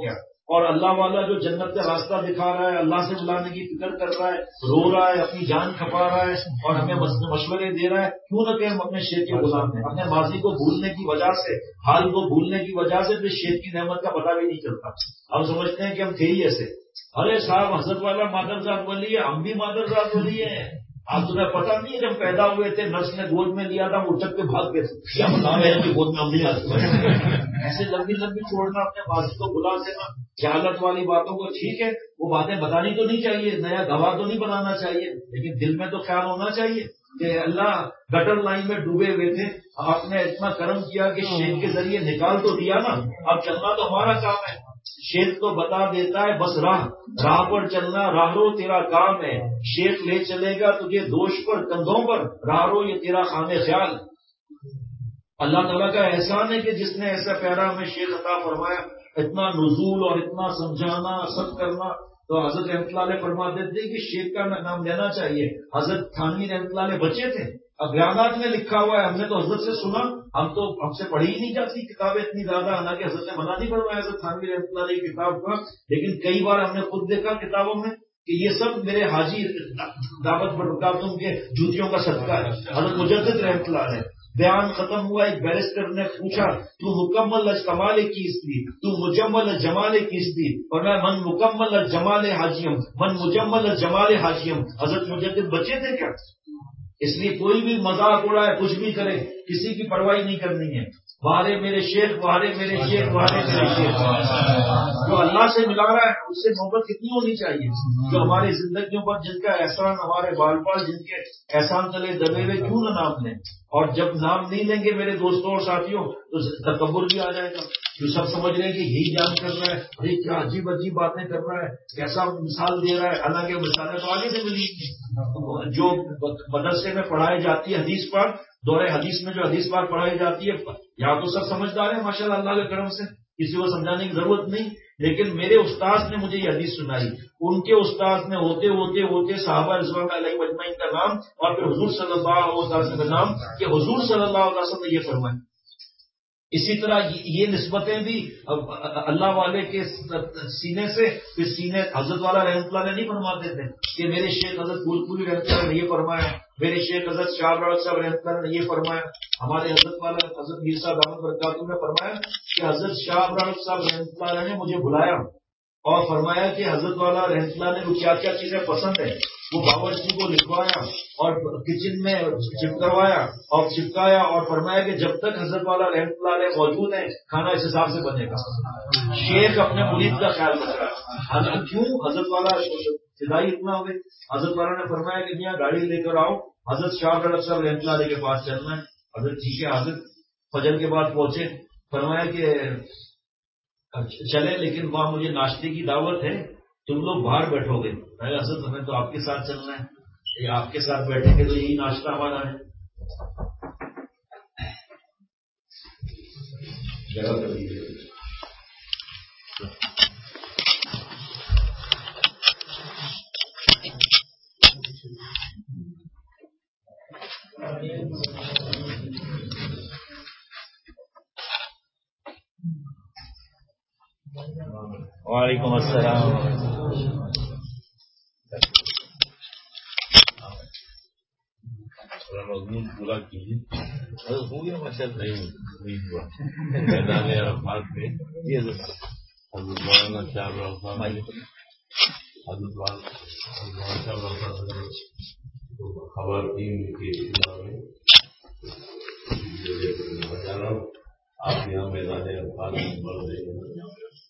اور اللہ والا جو جنت کا راستہ دکھا رہا ہے، اللہ سے بلانے کی فکر کر رہا ہے، رو رہا ہے، اپنی جان کھپا رہا ہے اور ہمیں مشورے دے رہا ہے، کیوں نہ کہ ہم اپنے شیخ کے غلام ہیں؟ اپنے ماضی کو بھولنے کی وجہ سے، حال کو بھولنے کی وجہ سے پھر شیخ کی نعمت کا پتہ بھی نہیں چلتا. ہم سمجھتے ہیں کہ ہم تھے ہی ایسے. ارے صاحب حضرت والا مادرزاد ولی ہے، ہم بھی مادرزاد ولی ہیں. آپ تمہیں پتا نہیں ہے جب پیدا ہوئے تھے نرس نے گود میں لیا تھا، وہ اٹھک کے بھاگ گئے تھے. کیا بتاؤ ہے کہ گود میں ہم نہیں آتے. ایسے لمبی لمبی چھوڑنا، اپنے ماضی کو بلا دینا، جہالت والی باتوں کو. ٹھیک ہے وہ باتیں بتانی تو نہیں چاہیے، نیا گواہ تو نہیں بنانا چاہیے، لیکن دل میں تو خیال ہونا چاہیے کہ اللہ گٹر لائن میں ڈوبے ہوئے تھے، آپ نے اتنا کرم کیا کہ شیخ کے ذریعے نکال تو دیا نا. اب چلنا تو ہمارا کام ہے. شیخ تو بتا دیتا ہے بس راہ پر چلنا، راہ رو تیرا کام ہے. شیخ لے چلے گا تجھے دوش پر، کندھوں پر، راہ رو یہ تیرا خانِ خیال. اللہ تعالیٰ کا احسان ہے کہ جس نے ایسا پیارا ہمیں شیخ عطا فرمایا. اتنا نزول اور اتنا سمجھانا سب کرنا. تو حضرت رحمۃ اللہ علیہ فرماتے تھے کہ شیخ کا نام لینا چاہیے. حضرت تھانوی رحمۃ اللہ علیہ بچے تھے. اب بیانات میں لکھا ہوا ہے، ہم نے تو حضرت سے سنا، ہم سے پڑھی ہی نہیں جاتی کتابیں اتنی زیادہ. حالانکہ حضرت نے منع نہیں فرمایا حضرت تھانوی رحمۃ اللہ علیہ کی کتاب کا، لیکن کئی بار ہم نے خود دیکھا کتابوں میں کہ یہ سب میرے حاجی دعوت برکاتوں کے جوتیوں کا صدقہ ہے. حضرت مجدد رحمۃ اللہ علیہ. بیان ختم ہوا، ایک بیرسٹر نے پوچھا تو مکمل کمال کیس دی، تو مجمل جمال کیس دی، اور میں من مکمل جمال حاجیم، من مجمل جمال حاجیم. حضرت مجدد بچے تھے کیا؟ اس لیے کوئی بھی مذاق اڑائے، کچھ بھی کرے، کسی کی پرواہی نہیں کرنی ہے. وہارے میرے شیخ، وہارے میرے شیخ، وہارے میرے شیخ. جو اللہ سے ملا رہا ہے اس سے محبت کتنی ہونی چاہیے. جو ہماری زندگیوں پر جن کا احسان، ہمارے بال بال جن کے احسان تلے دبے ہوئے، کیوں نہ نام لیں. اور جب نام نہیں لیں گے میرے دوستوں اور ساتھیوں تو تکبر بھی آ جائے گا. جو سب سمجھ رہے ہیں کہ یہی جان کر رہا ہے، ارے کیا عجیب عجیب باتیں کر رہا ہے، کیسا مثال دے رہا ہے. حالانکہ مثالیں تو آگے سے ملی. جو مدرسے میں پڑھائی جاتی ہے حدیث پاک، دورے حدیث میں جو حدیث پاک پڑھائی جاتی ہے، یا تو سب سمجھدار ہیں ماشاء اللہ کے کرم سے، کسی کو سمجھانے کی ضرورت نہیں. لیکن میرے استاد نے مجھے یہ حدیث سنائی، ان کے استاد نے ہوتے ہوتے ہوتے صحابہ رضوان علیہ مجمعین کا نام، اور پھر حضور صلی اللہ علیہ وسلم کا نام، کہ حضور صلی اللہ علیہ وسلم نے یہ فرمایا. اسی طرح یہ نسبتیں بھی اللہ والے کے سینے سے پھر سینے. حضرت والا رحمۃ اللہ نے نہیں فرماتے تھے کہ میرے شیخ حضرت پھول پوری رحمۃ اللہ نے یہ فرمایا، میرے شیخ حضرت شاہ رحمۃ صاحب رحمۃ اللہ نے یہ فرمایا. ہمارے حضرت والا حضرت میر صاحب دامت برکاتہ نے فرمایا کہ حضرت شاہ رحمۃ صاحب رحمۃ اللہ نے مجھے بلایا اور فرمایا کہ حضرت والا رحمۃ اللہ نے کیا کیا چیزیں پسند ہے وہ باورچی کو لکھوایا اور کچن میں چپکوایا اور چپکایا، اور فرمایا کہ جب تک حضرت والا رحمۃ اللہ علیہ موجود ہیں کھانا اس حساب سے بنے گا. شیخ اپنے مرید کا خیال رکھ رہا ہے. کیوں؟ حضرت والا فدائی اتنا ہوئے. حضرت والا نے فرمایا کہ میاں گاڑی لے کر آؤ، حضرت شاہ صاحب رحمۃ اللہ علیہ کے پاس چلنا ہے. حضرت ٹھیک ہے. حضرت فجر کے بعد پہنچے. فرمایا کہ چلے لیکن وہاں مجھے ناشتے کی دعوت ہے، تم لوگ باہر بیٹھو گے. میں حضرت ہمیں تو آپ کے ساتھ چلنا ہے، آپ کے ساتھ بیٹھیں گے تو یہی ناشتہ ہمارا ہے. جگہ کر دیجیے. وعلیکم السلام. مضمون پورا کیجیے. ہو گیا مشہور نہیں ہوا میدان عرفات میں حضرت مولانا شاہ خواتین کے آپ یہاں میدان عرفات میں بڑھ رہے ہیں.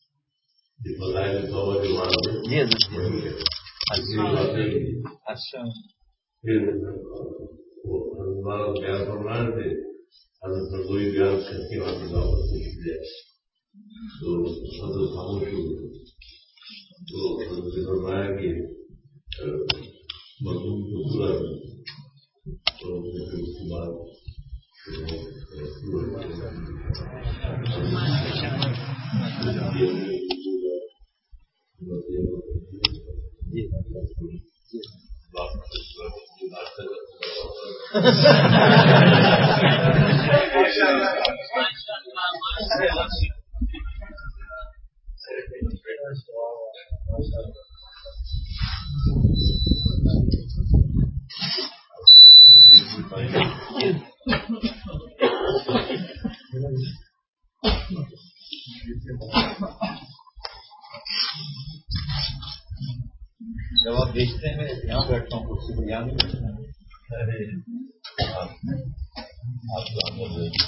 اچھا پھر بیان کرنا تھے حضرت کوئی بیان کر کے وہاں کی دعوت سے تو حضرت خاموش ہو گئے. تو حضرت نے فرمایا کہ مضمون کو پورا تو پھر اس کے بعد جب آپ دیکھتے ہیں میں یہاں بیٹھتا ہوں کرسی پر، یہاں نہیں بیٹھتا ہوں. ارے آپ تو اندر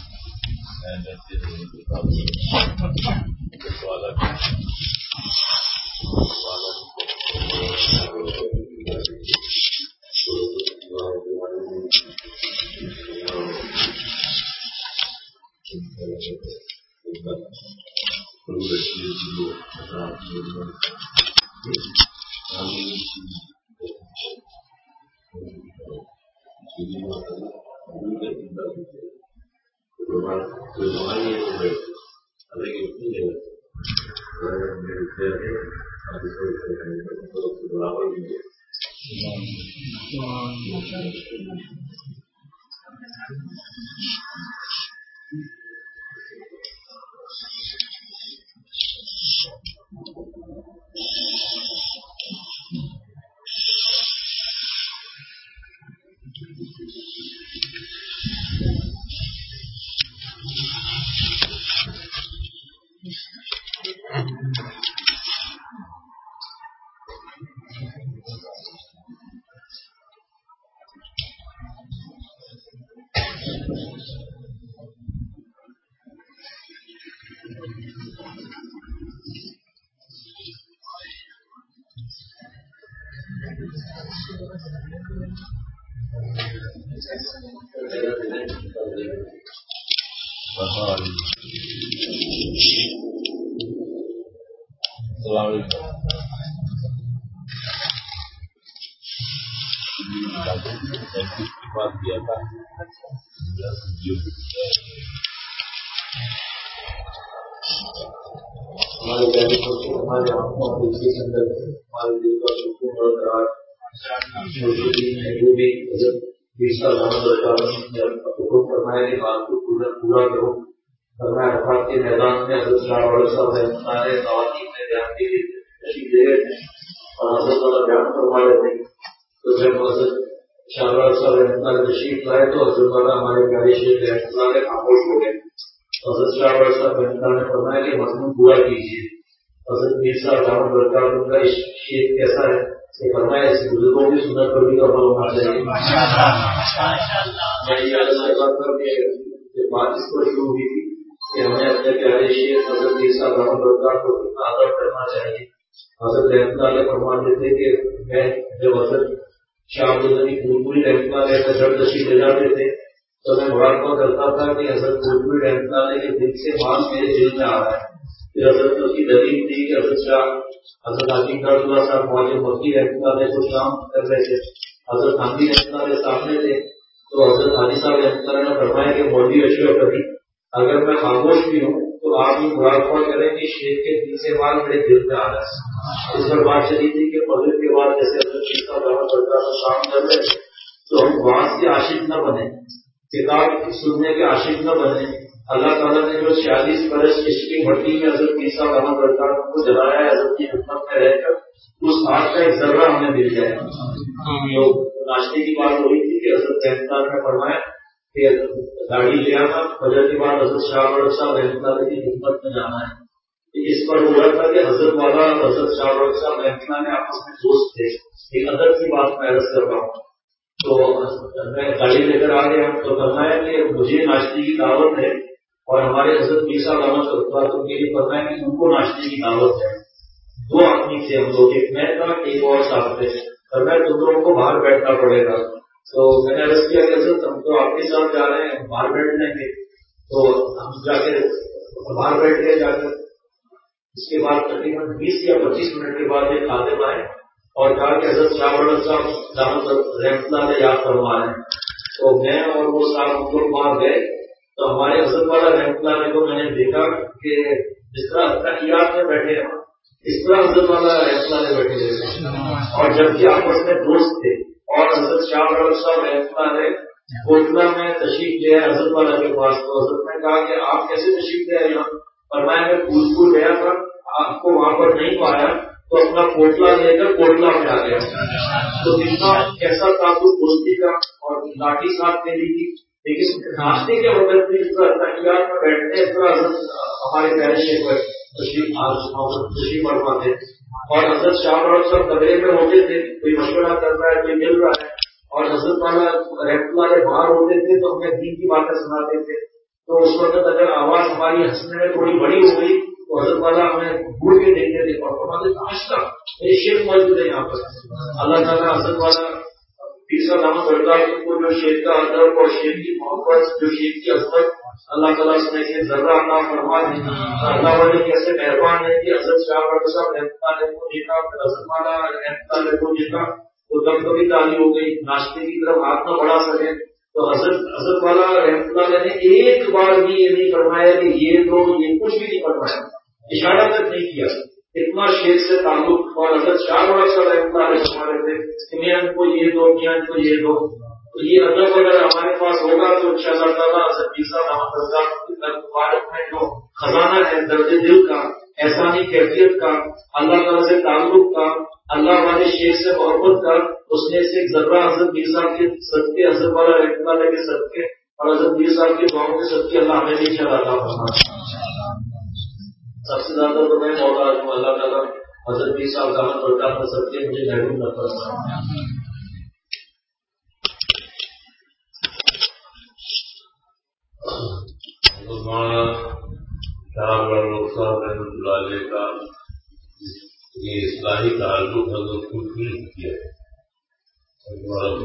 بات کیا تھا. ہمارے آنکھوں اور دل کے اندر ہمارے دل کا سکون اور قرار حکم فرمایا کہ بات کو پورا کرو. فرمایا عرفات کے میدان میں حضرت شاہ والد صاحب نے خواتین میں بیان کے لیے تشریف دے رہے تھے اور حضرت والا بیان فرما رہے تھے. تو جب حضرت شاہ والد صاحب نے تشریف لائے تو حضرت والا ہمارے پیارے شیخ رحمۃ اللہ علیہ خاموش ہو گئے. حضرت شاہ والد صاحب نے فرمایا کہ مضمون پورا کیجیے. حضرت میر صاحب دامت برکات ان کا شیخ کیسا ہے کہ فرمایا اس بزرگوں کی سنت پر بھی عمل ہونا چاہیے. میں بات اس پر شروع ہوئی تھی کہ ہمیں اپنے پیارے شیخ حضرت میر صاحب دامت برکات کو کتنا ادب کرنا چاہیے. حضرت رحمۃ اللہ علیہ فرماتے تھے کہ میں جب حضرت شاہ عبدالغنی پورپوری رحمۃ اللہ علیہ کا جب تشریف لے جاتے تھے تو میں مراقبہ کرتا تھا کہ حضرت پورپوری رحمۃ اللہ علیہ کے دل سے بات میرے دل میں آ رہا ہے. پھر حضرت نے اس کی دلیل تھی کہ حضرت شاہ حضرت حکیم اللہ صاحب مواجہ مکی رحمۃ اللہ کو کام کر رہے تھے. حضرت حامی رحمۃ اللہ سامنے تھے تو حضرت حاجی صاحب رحمۃ اللہ نے فرمایا کہ مولوی اشرف کبھی اگر میں خاموش بھی ہوں تو آپ یہ مراقبہ کریں کہ شیخ کے دل سے بات میرے دل میں آ رہا ہے. اس پر بات چلی تھی کہ فضل کے بعد جیسے حضرت شیخ کا دعوت کرتا تو کام کر رہے تو ہم بات کے عاشق نہ بنے, کتاب سننے کے عاشق نہ بنے. اللہ تعالیٰ نے جو 46 برس عشق کی مٹی میں حضرت عیسیٰ دامت برکات کو جلایا ہے, حضرت کی خدمت میں رہ کر اس آگ کا ایک ذرہ ہمیں مل جائے. جو ناشتے کی بات ہو رہی تھی کہ حضرت رحمت نے فرمایا کہ گاڑی لیا تھا فجر کے بعد حضرت شاہ ورد صاحب رحمۃ اللہ کی خدمت میں جانا ہے. اس پر ہو رہا تھا کہ حضرت والا حضرت شاہ ورد صاحب رحمۃ اللہ نے آپس میں دوست تھے. ایک ادب کی بات میں عرض کر رہا ہوں تو میں گاڑی لے کر آ گیا تو فرمایا کہ مجھے ناشتے کی دعوت ہے اور ہمارے حضرت عیسیٰ دامت برکات کے لیے فرمایا کہ ان کو ناشتے کی دعوت ہے. 2 آدمی تھے ہم لوگ, ایک میں تھا ایک اور صاحب تھے. فرمایا تم لوگوں کو باہر بیٹھنا پڑے گا. تو میں نے عرض کیا کہ حضرت ہم تو آپ کے ساتھ جا رہے ہیں, باہر بیٹھ لیں گے. تو ہم جا کے باہر بیٹھ گئے. جا کر اس کے بعد تقریباً 20 یا 25 منٹ کے بعد ایک خادم آئے اور کہا کہ حضرت شاہ ورد صاحب دامت رحمۃ اللہ علیہ یاد فرما رہے ہیں. تو میں اور وہ صاحب ہم لوگ وہاں گئے تو ہمارے حضرت والا رحمۃ اللہ علیہ کو میں نے دیکھا کہ جس طرح تحیات میں بیٹھے ہیں اس طرح حضرت والا رحمۃ اللہ علیہ بیٹھے ہوئے اور جبکہ آپس میں دوست تھے. اور حضرت شاہ ورد صاحب رحمۃ اللہ علیہ کوٹلا میں تشریف لے آئے حضرت والا کے پاس. تو حضرت نے کہا کہ آپ کیسے تشریف لے آئے یہاں؟ فرمایا میں پھول گیا تھا, آپ کو وہاں پر نہیں پایا تو اپنا کوٹلا لے کر کوٹلا میں آ گیا. تو کتنا کیسا تھا کچھ دوستی کا اور لاٹھی ساتھ میں لی تھی. لیکن ناشتے کے وقت میں اس طرح تحیات میں بیٹھتے اس طرح ہمارے پیارے شیخ تشریف فرما تھے اور حضرت شاہ بڑا صاحب کمرے میں ہوتے تھے، کوئی مشورہ کر رہا ہے، کوئی مل رہا ہے، اور حضرت والا رحمت اللہ باہر ہوتے تھے تو ہمیں دین کی باتیں سناتے تھے. تو اس وقت اگر آواز ہماری ہنسنے میں تھوڑی بڑی ہو گئی تو حضرت والا ہمیں گھور کے دیکھتے تھے اور فرماتے آج تک میری شیخ موجود ہے یہاں پر. اللہ تعالیٰ حضرت والا تیسرا نام بڑھتا ہے کو جو شیخ کا ادب اور شیخ کی محبت، جو شیخ کی عظمت اللہ تعالیٰ سے یہ ذرہ عطا فرما دیں. اللہ والے کیسے مہربان ہے کہ حضرت شاہ بڑا صاحب رحمت اللہ کو دیکھا، پھر حضرت والا رحمت اللہ کو دیکھا تو تب کبھی تعلیم ہو گئی، ناشتے کی طرف ہاتھ نہ بڑھا سکے. تو حضرت والا رحمت اللہ نے ایک بار بھی یہ نہیں فرمایا کہ یہ دو، یہ کچھ بھی نہیں فرمایا، اشارہ تک نہیں کیا. اتنا شیخ سے تعلق. اور حضرت شاہ بڑا صاحب رحمت اللہ فرما رہے تھے کہ میں ان کو یہ دو، میں ان کو یہ دو. تو یہ ادب اگر ہمارے پاس ہوگا تو ان شاء اللہ تعالیٰ حضرت عیسیٰ مبارک میں جو خزانہ ہے درد دل کا، احسانی کیفیت کا، اللہ تعالیٰ سے تعلق کا، اللہ والے شیخ سے محبت کا، اس میں سے ایک ذرہ حضرت میر صاحب کے صدقے، حضرت والا رحمۃ اللہ کے صدقے اور حضرت میر صاحب کے دعاؤں کے صدقے اللہ ہمیں نہیں چلاتا فرما. سب سے زیادہ تو میں محتاج ہوں، اللہ تعالیٰ حضرت میر صاحب دامت برکات کا صدقے مجھے محروم نہ فرمائے. شاہ صاحب رحمۃ اللہ علیہ کا یہ اصلاحی تعلق حضرت کو کیا ہے اور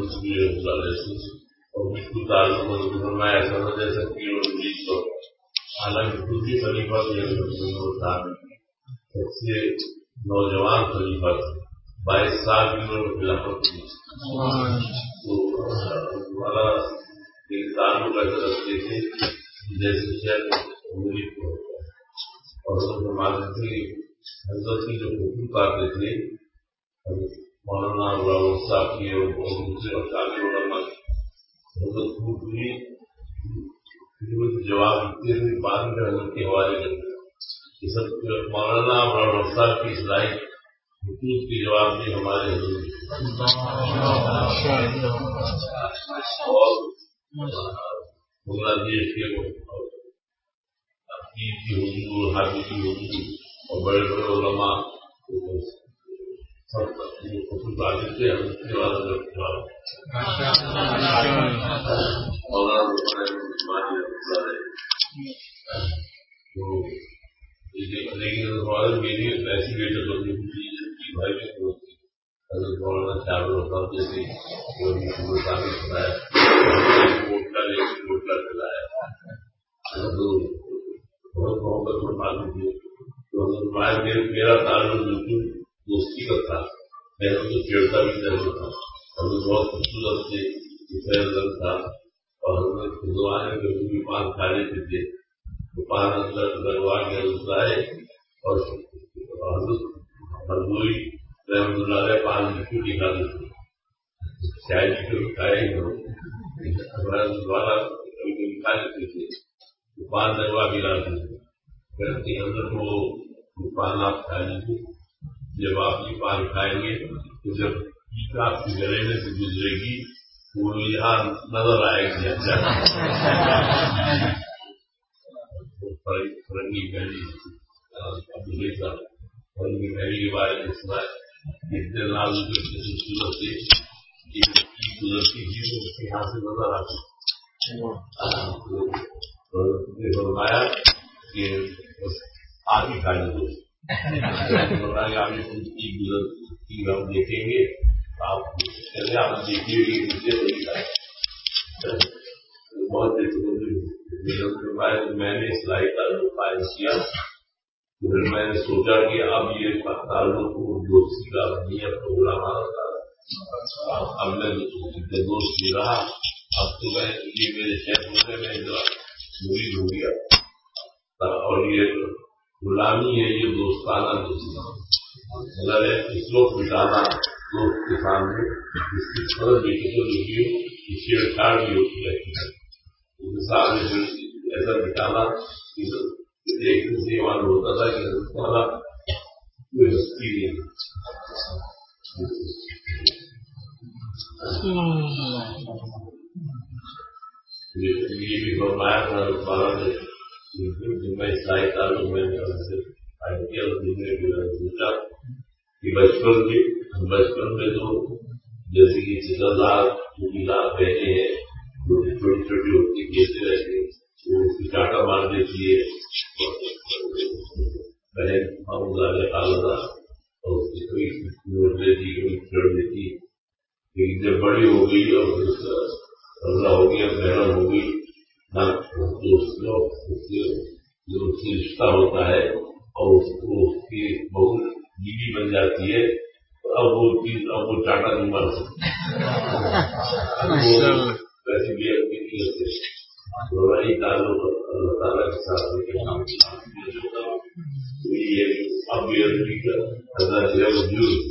بالکل تعلق میں ایسا نہ جیسا پیر و مرید کو. حالانکہ دوسری خلیفہ سب سے نوجوان خلیفہ تھے، 22 سال کی عمر میں خلافت کی. تو ہمارا تعلق ایسا رکھتے تھے جیسے شاید مرید کو ہوتا ہے. اور حضرت کی جو حکم پاتے تھے مولانا راوت صاحب کی اور دوسرے وقت علماء حضرت پوری جواب دیتے تھے، بعد میں حضرت کے حوالے کرتے. یہ سب مولانا راوت صاحب کی اصلاحی حکومت کی جواب بھی ہمارے اور بنگلہ دیش کے کی حضور، حاجی کی حضور اور بڑے بڑے علماء سب خصوص عادت سے حضرت کے بعد لیکن میری ایسی بیٹر ہوتی تھی بھائی بھی ہوتی حضرت مولانا شاہ ہوتا جیسے کوٹلا چلایا بہت محبت میں معلوم تھی. تو حضرت میرا تعلق بالکل دوستی کا تھا، میں ان کو چھیڑتا بھی نہیں تھا. حضرت بہت خوبصورت تھے، سفید رنگ تھا اور حضرت زمانے میں کبھی پان کھا لیتے تھے تو پان اندر لگوا کے حضرت آئے اور حضرت مزدوری رحمۃ اللہ علیہ پان بالکل نکال دیتے. چائے بھی کھائے دوبارہ کبھی کبھی کھا لیتے تھے تو پان لگوا کے لاتے تھے. حضرت وہ پان آپ کھا لیجیے، جب آپ یہ پان کھائیں گے تو جب آپ کے گلے میں سے گزرے گی وہ یہاں نظر آئے گی. فرنگی پہلی عبداللہ صاحب فرنگی پہلی کے بارے میں سنا ہے، اتنے نازک خوبصورت سے گزرتی تھی تو اس کے یہاں سے نظر آتی. فرمایا کہ آپ ہی کھا لیجیے، آپ ہم دیکھیں گے آپ دیکھیے گی بہت میں نے اصلاحی تعلق قائم کیا. پھر میں نے سوچا کہ اب یہ تعلق دوستی کا نہیں ہے پروگرام آ رہا. اب میں دوست بھی رہا، اب تو میں یہ میرے شہر ہونے میں مرید ہو گیا. اور یہ غلامی ہے، یہ دوستانہ دوستی مگر ہے اس وقت بٹانا دوست کے سامنے اس کی فرض بیٹی کو لکھی ہو چھیڑ چھاڑ بھی ہوتی رہتی ہے. اس کے سامنے ایسا بٹانا ایک دن سے معلوم ہوتا تھا کہ والا کوئی ہستی نہیں. یہ بھی فرمایا تھا بارہ میں میں اصلاحی تعلق میں کہ بچپن میں تو جیسے کہ چزلدار چوڑیدار بہنیں ہیں جو چھوٹی چھوٹی ہوتی کھیلتے رہتے ہیں وہ اس کی چاٹا مار دیتی ہے بہن مامودار خالدار اور اس کی کوئی نوٹ دیتی کبھی چھوڑ دیتی. لیکن جب بڑی ہو گئی اور رضا ہو گیا بہن ہو گئی تو اس سے رشتہ ہوتا ہے اور اس کی بہت بیوی بن جاتی ہے. اب وہ چاٹا نہیں مار سکتی ویسے بھی اپنی نیت سے وہی تعلق اللہ تعالیٰ کے ساتھ اب بھی عربی کا اللہ جو ہے وجود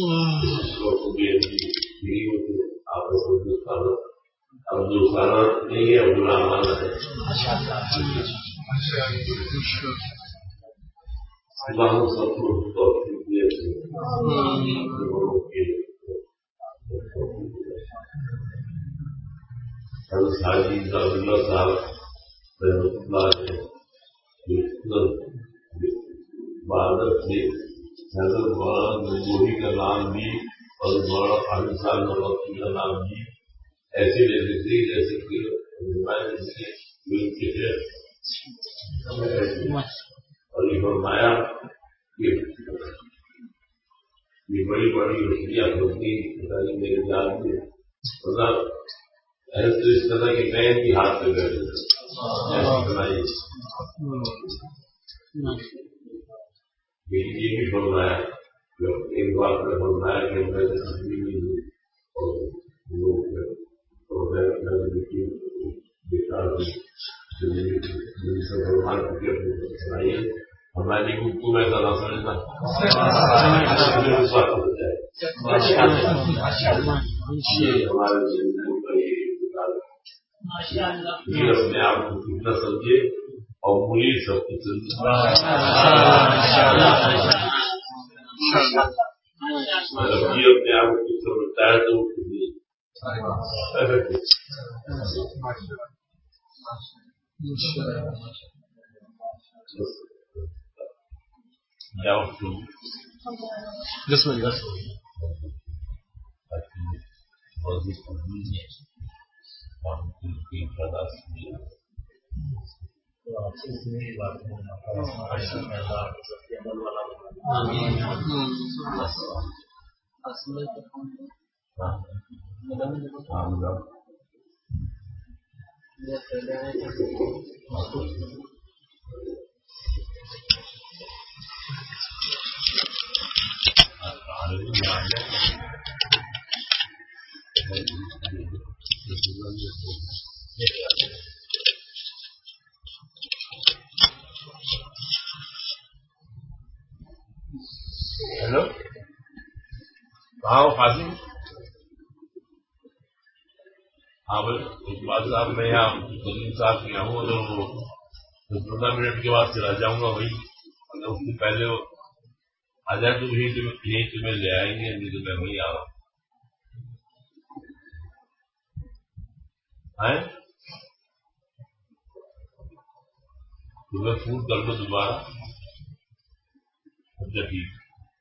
بھی ہوتے آپس میں دوستانہ اب دوستانہ نہیں ہے اب غلامانہ ہے. اللہ سب کو حاجی اللہ صاحب رحمۃ اللہ عبادت سے حضرت مولانا گوری کا نام بھی اور مولانا عالم صاحب نوکی کا نام بھی ایسے لیتے تھے جیسے کہ اور یہ فرمایا کہ یہ بڑی بڑی مچھلیاں ہوتی میرے جان میں ایسے اس طرح کی میں بھی ہاتھ میں بیٹھے یہ بھی فرمایا ایک بار میں فرمایا کہ میں اور لوگ بیکار سنائیے ہماری کو میں ایسا نہ سمجھنا یہ اپنے آپ کو کتنا سمجھے اور ملی سب کچھ یہ اپنے آپ کو سمجھتا ہے تو ہیلو ہاں قاسم ہاں بات صاحب میں یہاں سلیم صاحب کے یہاں ہوں اگر وہ 15 منٹ کے بعد چلا جاؤں گا وہی اگر اس سے پہلے وہ آ جائے تو یہیں تمہیں لے آئیں گے نہیں تو میں وہیں آ رہا ہوں تمہیں فون کر لو دوبارہ. اچھا ٹھیک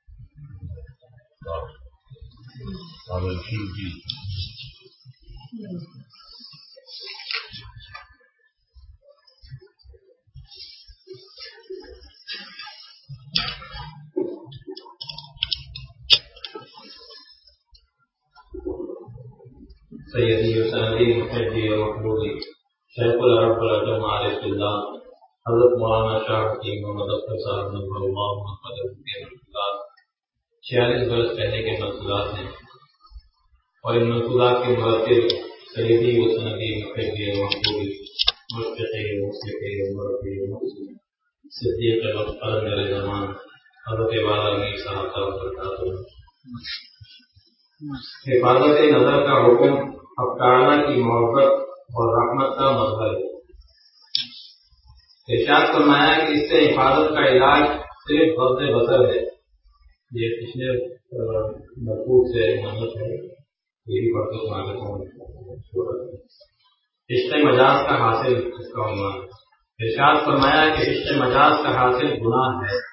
جی سیدی وسندی محبی ومحبوبی شیخ العرب العجم عارف اللہ حضرت مولانا شاہ حکیم محمد اختر صاحب نظر اللہ محمد کے منصوبات 46 برس پہلے کے منصوبات ہیں اور ان منصوبات کے مرتب سیدی وسندی محبی ومحبوبی مشفقی مصلحی مربی محسن صدیق قلندر زمان حضرت والا میر صاحب کا برکاتہ. حفاظت نظر کا حکم افکارنا کی محبت اور رحمت کا مظہر ہے. ارشاد فرمایا کہ اس سے حفاظت کا علاج صرف غض بصر ہے. یہ پچھلے مرکوز سے محنت ہے یہ بھی پڑھتے سناتے ہوں. عشق مجاز کا حاصل اس کا عنوان. ارشاد فرمایا کہ عشق مجاز کا حاصل گناہ ہے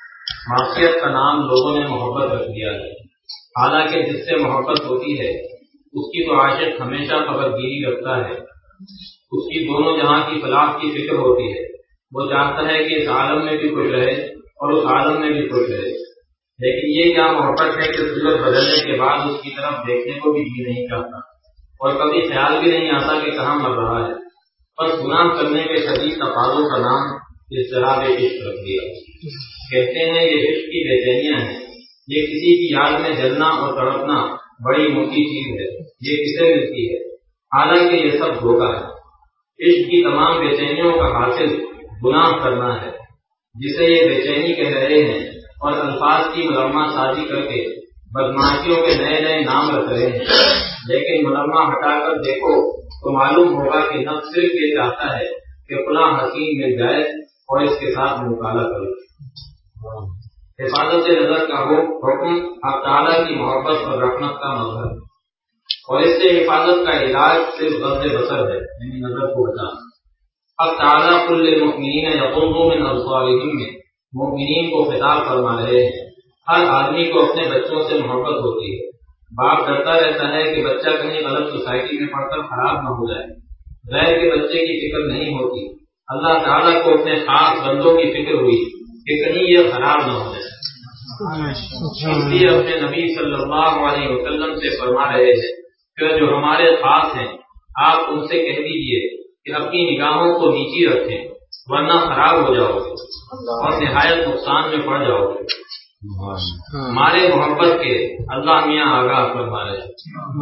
معصیت کا نام لوگوں نے محبت رکھ دیا ہے، حالانکہ جس سے محبت ہوتی ہے اس کی تو عاشق ہمیشہ خبرگیری رکھتا ہے، اس کی دونوں جہاں کی فلاح کی فکر ہوتی ہے، وہ چاہتا ہے کہ اس عالم میں بھی خوش رہے اور اس عالم میں بھی خوش رہے، لیکن یہ کیا محبت ہے کہ صورت بدلنے کے بعد اس کی طرف دیکھنے کو بھی جی نہیں چاہتا اور کبھی خیال بھی نہیں آتا کہ کہاں مر رہا ہے، بس گناہ کرنے کے شدید تقاضوں کا نام اضطراب عشق رکھ دیا۔ کہتے ہیں یہ عشق کی بے چینیاں ہیں، یہ کسی کی یاد میں جلنا اور تڑپنا بڑی موٹی چیز ہے، یہ کسے ملتی ہے؟ حالانکہ یہ سب دھوکہ ہے۔ عشق کی تمام بے چینیوں کا حاصل گناہ کرنا ہے، جسے یہ بے چینی کہہ رہے ہیں، اور الفاظ کی ملمہ سازی کر کے بدماشیوں کے نئے نئے نام رکھ رہے ہیں، لیکن ملمہ ہٹا کر دیکھو تو معلوم ہوگا کہ نفس صرف یہ چاہتا ہے کہ فلاں حسین مل جائے اور اس کے ساتھ مکالمہ کرو۔ حفاظت نظر کا حکم اب تعالیٰ کی محبت اور رحمت کا مظہر، اور اس سے حفاظت کا علاج صرف غض بصر ہے، یعنی نظر کو بچانا۔ اب تعالیٰ کل المؤمنین یغضوا من ابصارہم میں مؤمنین کو خطاب فرما رہے ہیں۔ ہر آدمی کو اپنے بچوں سے محبت ہوتی ہے، باپ ڈرتا رہتا ہے کہ بچہ کہیں غلط سوسائٹی میں پڑھ کر خراب نہ ہو جائے، غیر کے بچے کی فکر نہیں ہوتی۔ اللہ تعالیٰ کو اپنے خاص بندوں کی فکر ہوئی کہ کہیں یہ خراب نہ ہو جائے، اس لیے اپنے نبی صلی اللہ علیہ وسلم سے فرما رہے ہیں کہ جو ہمارے خاص ہیں آپ ان سے کہہ دیجیے کہ اپنی نگاہوں کو نیچی رکھیں، ورنہ خراب ہو جاؤ گے اور نہایت نقصان میں پڑ جاؤ گے۔ ہمارے محبت کے اللہ میاں آگاہ فرما رہے ہیں،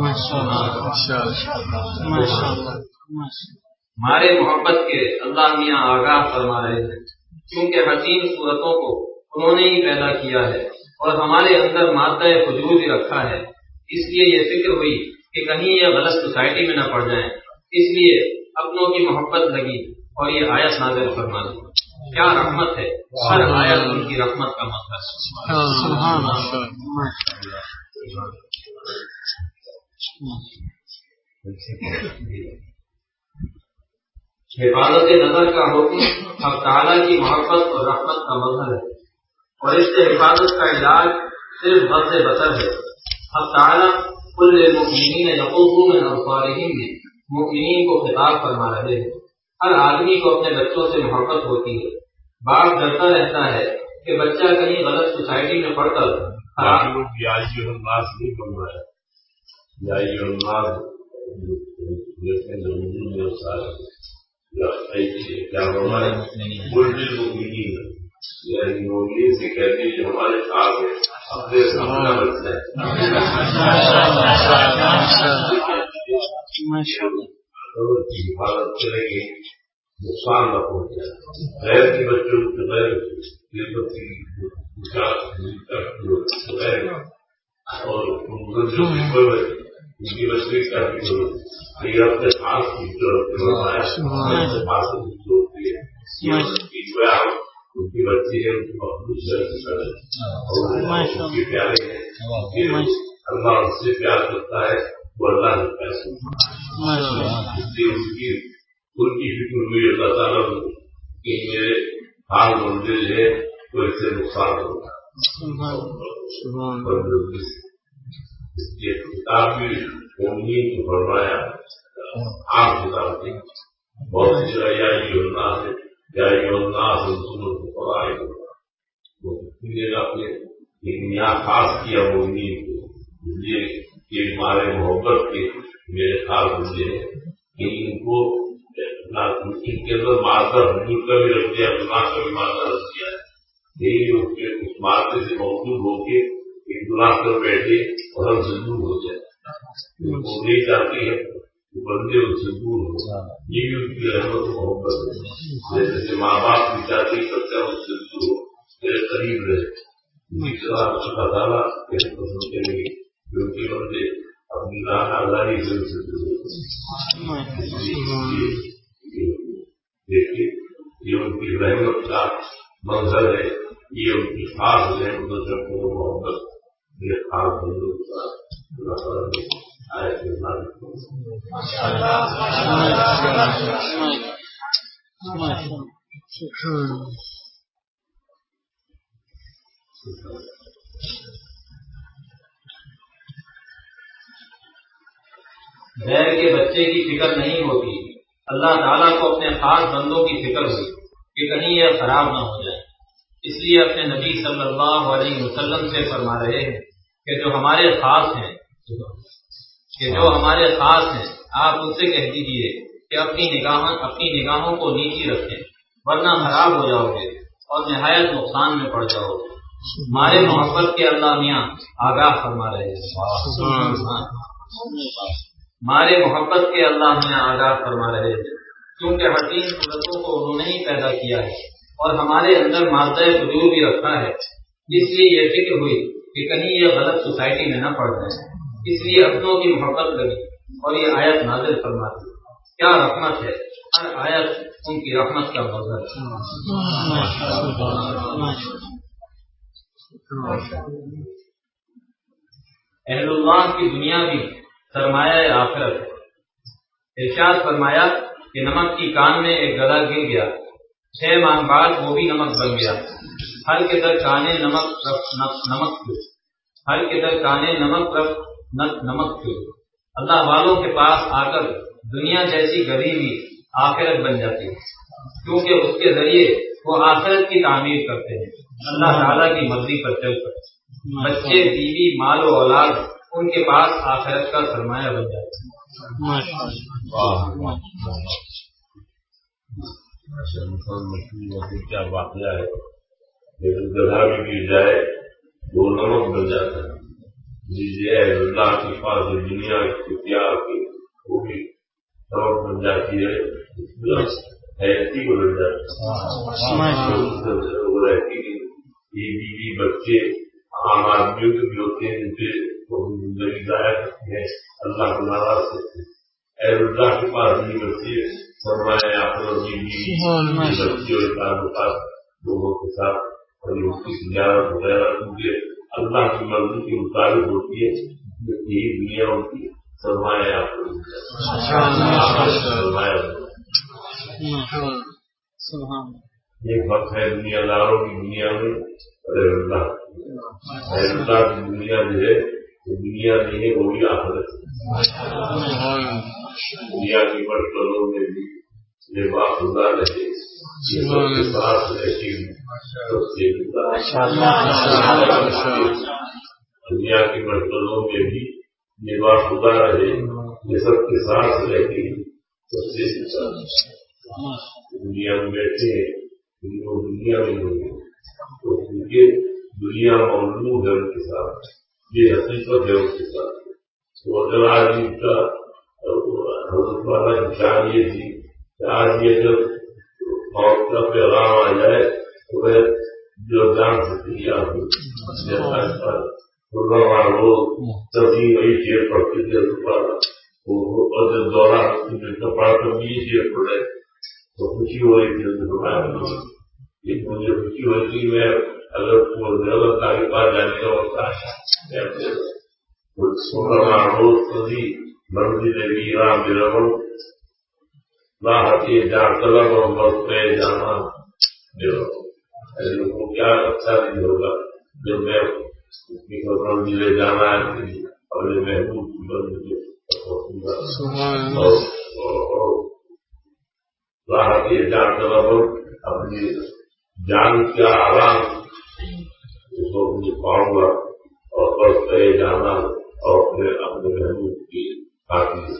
ہمارے محبت کے اللہ میاں آگاہ فرما رہے ہیں، کیونکہ حسین صورتوں کو انہوں نے ہی پیدا کیا ہے اور ہمارے اندر مادہ فجور بھی رکھا ہے، اس لیے یہ فکر ہوئی کہ کہیں یہ غلط سوسائٹی میں نہ پڑ جائیں، اس لیے اپنوں کی محبت لگی اور یہ آیت نازل فرما دی۔ کیا رحمت ہے، ہر آیت ان کی رحمت کا مظہر ہے۔ حفاظت نظر کا حکم اب تعالیٰ کی محبت اور رحمت کا مظہر ہے، اور اس سے حفاظت کا علاج صرف غض بصر ہے۔ اب تعالیٰ کل المؤمنین یغضوا من ابصارہم میں مؤمنین کو خطاب فرما رہے ہیں۔ ہر آدمی کو اپنے بچوں سے محبت ہوتی ہے، باپ ڈرتا رہتا ہے کہ بچہ کہیں غلط سوسائٹی میں پڑھ کر سے کہتے ہیں جو ہمارے خاص ہے اپنے سامنا بچہ ہے، حفاظت کریں گے نقصان نہ پہنچے، غیر کے بچوں کو غیر اور ان کی بچے کا لیکن اپنے خاص کی ان کی بچی ہے، ان کی مخلوق اور ان کے پیارے ہیں، اللہ ان سے پیار کرتا ہے، وہ اللہ سے پیار کرتا ہے، اس لیے ان کی فکر ہوئی اللہ تعالیٰ کہ میرے حال بندے جو ہے تو اس سے نقصان ہوگا۔ یہ کتاب بھی مومنین کو فرمایا، عام کتاب تھی، بہت سی یا الناس ہے یا الناس سنت فرائی وہ اپنے ایک نیا خاص کیا مومنین کو، اس لیے کہ ہمارے محبت کے میرے خاص بندے ہیں کہ ان کو ان کے اندر مادہ حضور کا بھی رکھ دیا، گناہ کا بھی مادہ رکھ دیا ہے، یہی اس مادے سے موجود ہو کے ایک گناہ کر بیٹھے اور ہم سے دور ہو جائے، وہ نہیں چاہتی ہے کہ بندے ان سے دور ہو، یہ بھی ان کی رحمت و محبت ہے، جیسے ماں باپ بھی چاہتے ہیں بچہ ان سے دور ہو، میرے قریب رہے، اسی طرح اللہ تعالیٰ کیسے پسند کریں گے کہ ان کے بندے اپنی آزادی سے ان سے دور ہو۔ دیکھیے یہ ان کی رحمت کا منظر ہے، یہ ان کی خاص رحمت و محبت یہ خاص بندوں کا اللہ تعالیٰ نے آیت میں نازل غیر کے بچے کی فکر نہیں ہوتی، اللہ تعالیٰ کو اپنے خاص بندوں کی فکر ہوئی کہ کہیں یہ خراب نہ ہو جائے، اس لیے اپنے نبی صلی اللہ علیہ وسلم سے فرما رہے ہیں کہ جو ہمارے خاص ہیں آپ ان سے کہہ دیجیے کہ اپنی نگاہوں کو نیچی رکھیں ورنہ خراب ہو جاؤ گے اور نہایت نقصان میں پڑ جاؤ گے۔ ہمارے محبت کے اللہ میاں آگاہ فرما رہے ہیں، ہمارے محبت کے اللہ میاں آگاہ فرما رہے ہیں، کیونکہ حسین صورتوں کو انہوں نے ہی پیدا کیا ہے اور ہمارے اندر مادہ وجود بھی رکھا ہے، اس لیے یہ فکر ہوئی کہ کہیں یہ غلط سوسائٹی میں نہ پڑ جائے، اس لیے اپنوں کی محبت لگی اور یہ آیت نازل فرما دی۔ کیا رحمت ہے، ہر آیت ان کی رحمت کا مظہر ہے۔ اہل اللہ کی دنیا بھی سرمایہ آخرت ہے۔ ارشاد فرمایا کہ نمک کی کان میں ایک گدا گر گیا، 6 ماہ بعد وہ بھی نمک بن گیا۔ ہر کے در کانے نمک کیوں، ہر کے در کانے نمک کیوں۔ اللہ والوں کے پاس آ کر دنیا جیسی گدی بھی آخرت بن جاتی ہے، کیونکہ اس کے ذریعے وہ آخرت کی تعمیر کرتے ہیں، اللہ تعالیٰ کی مرضی پر چل کر۔ بچے، بیوی، مال و اولاد ان کے پاس آخرت کا سرمایہ بن جاتا ہے۔ کیا واقعہ ہے، لیکن گدھا بھی گر جائے وہ نمک بن جاتا ہے۔ جیسے اللہ کے پاس دنیا اختیار کی وہ بھی نمک بن جاتی ہے، ایسی بدل جاتی ہے، وہ رہتی ہے۔ یہ بیوی، بچے عام آدمیوں کے بھی ہوتے ہیں جن سے زندگی ضائع کرتے ہیں، اللہ کو ناراض کرتے ہیں۔ اے اللہ کے پاس نہیں بچے سرمایہ آخر بچے اور تعلقات لوگوں کے ساتھ اور ان کی تجارت وغیرہ کیونکہ اللہ کی مرضی کے مطابق ہوتی ہے، یہی دنیا ان کی سرمایہ آخر ایک وقت ہے دنیا داروں کی دنیا میں اللہ کی دنیا جو ہے وہ دنیا نہیں ہے، وہ بھی آخرت ہے۔ دنیا کی مرتبوں میں بھی لباس خدا رہے، یہ سب کے ساتھ رہتی دنیا کی مرتبوں میں بھی لباس خدا رہے، یہ سب کے ساتھ رہتی سب سے دنیا میں بیٹھے ہیں، دنیا میں نہیں تو کیونکہ دنیا مولود ہے ان کے ساتھ، یہ حقیقت ہے ان کے ساتھ۔ تو اگر آج کا حضرت والا کی شان یہ تھی کہ آج یہ جب موت کا پیغام آ جائے تو وہ جو جان سکتی آپ جیسا لوگ سبھی وہی شیر پڑھتے تھے اور جب دوران پڑھ کر بھی یہ شیر پڑھے تو خوشی ہو رہی تھی، مجھے خوشی ہوئی تھی میں اگر تاریخ پاس جانے کا وقت روز کبھی منزل ویرا برون راحتی جان طلب اور برپے جانا کو کیا اچھا نہیں ہوگا جب میں منزلے جانا ہے اپنے محبوب راحتی جان طلب اپنی جان کا آرام اس کو مجھے پاؤں گا اور برپے جانا اور پھر اپنے محبوب کی کافی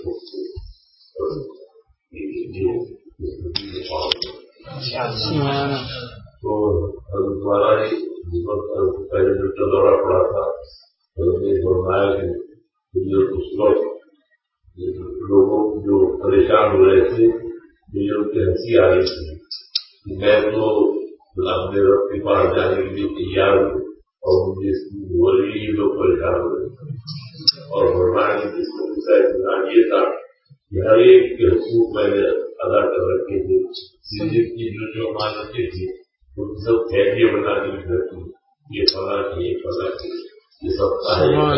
تو دوبارہ ہی پہلے ڈاکٹر دورہ پڑا تھا فرمایا کہ اس وقت لوگوں جو پریشان ہو رہے تھے مجھے ان کی ہنسی آ رہی تھی، میں تو اپنے رب کے پاس جانے کے لیے تیار ہوں اور مجھے یہ لوگ پریشان ہو رہے تھے اور فرمایا کہ جس کو یہ تھا کہ ہر ایک کے حقوق میں نے ادا کر رکھے تھے، زندگی کی جو مانتے تھے ان سب خیریے بنا کے رکھتی، یہ فلاں کی یہ فلاں کی یہ سب کا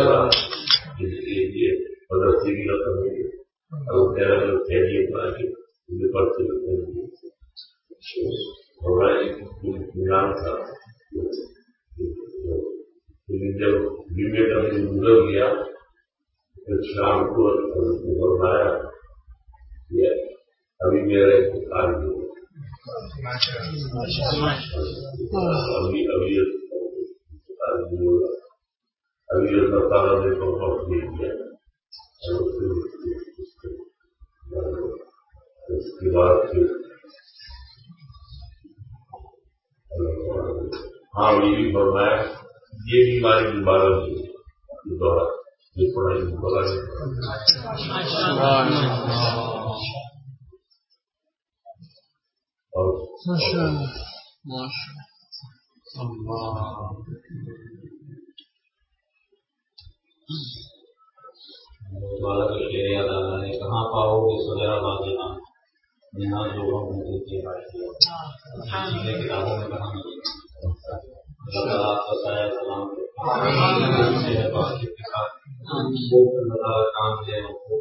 یہ مدرسے کی رقم ہے اور میرا جو خیریے بنا کے مجھے پڑھتے رکھتے ہمارے اطمینان تھا لیکن جب جمعے کا دن گزر گیا پھر شام کو فرمایا کہ ابھی میرا انتقال نہیں ہوا، ابھی انتقال نہیں ہوا، ابھی اللہ تعالیٰ نے تو وقت نہیں کیا۔ اس کے بعد پھر ہاں یہ بھی فرمایا یہ بیماری دوبارہ نہیں ہے، دوبارہ یہ پڑھائی دوبارہ والا کا شعر یاد آ رہا ہے، کہاں پاؤ گے سجا باغنا یہاں جو کتابوں میں کہاں سلام کام ہے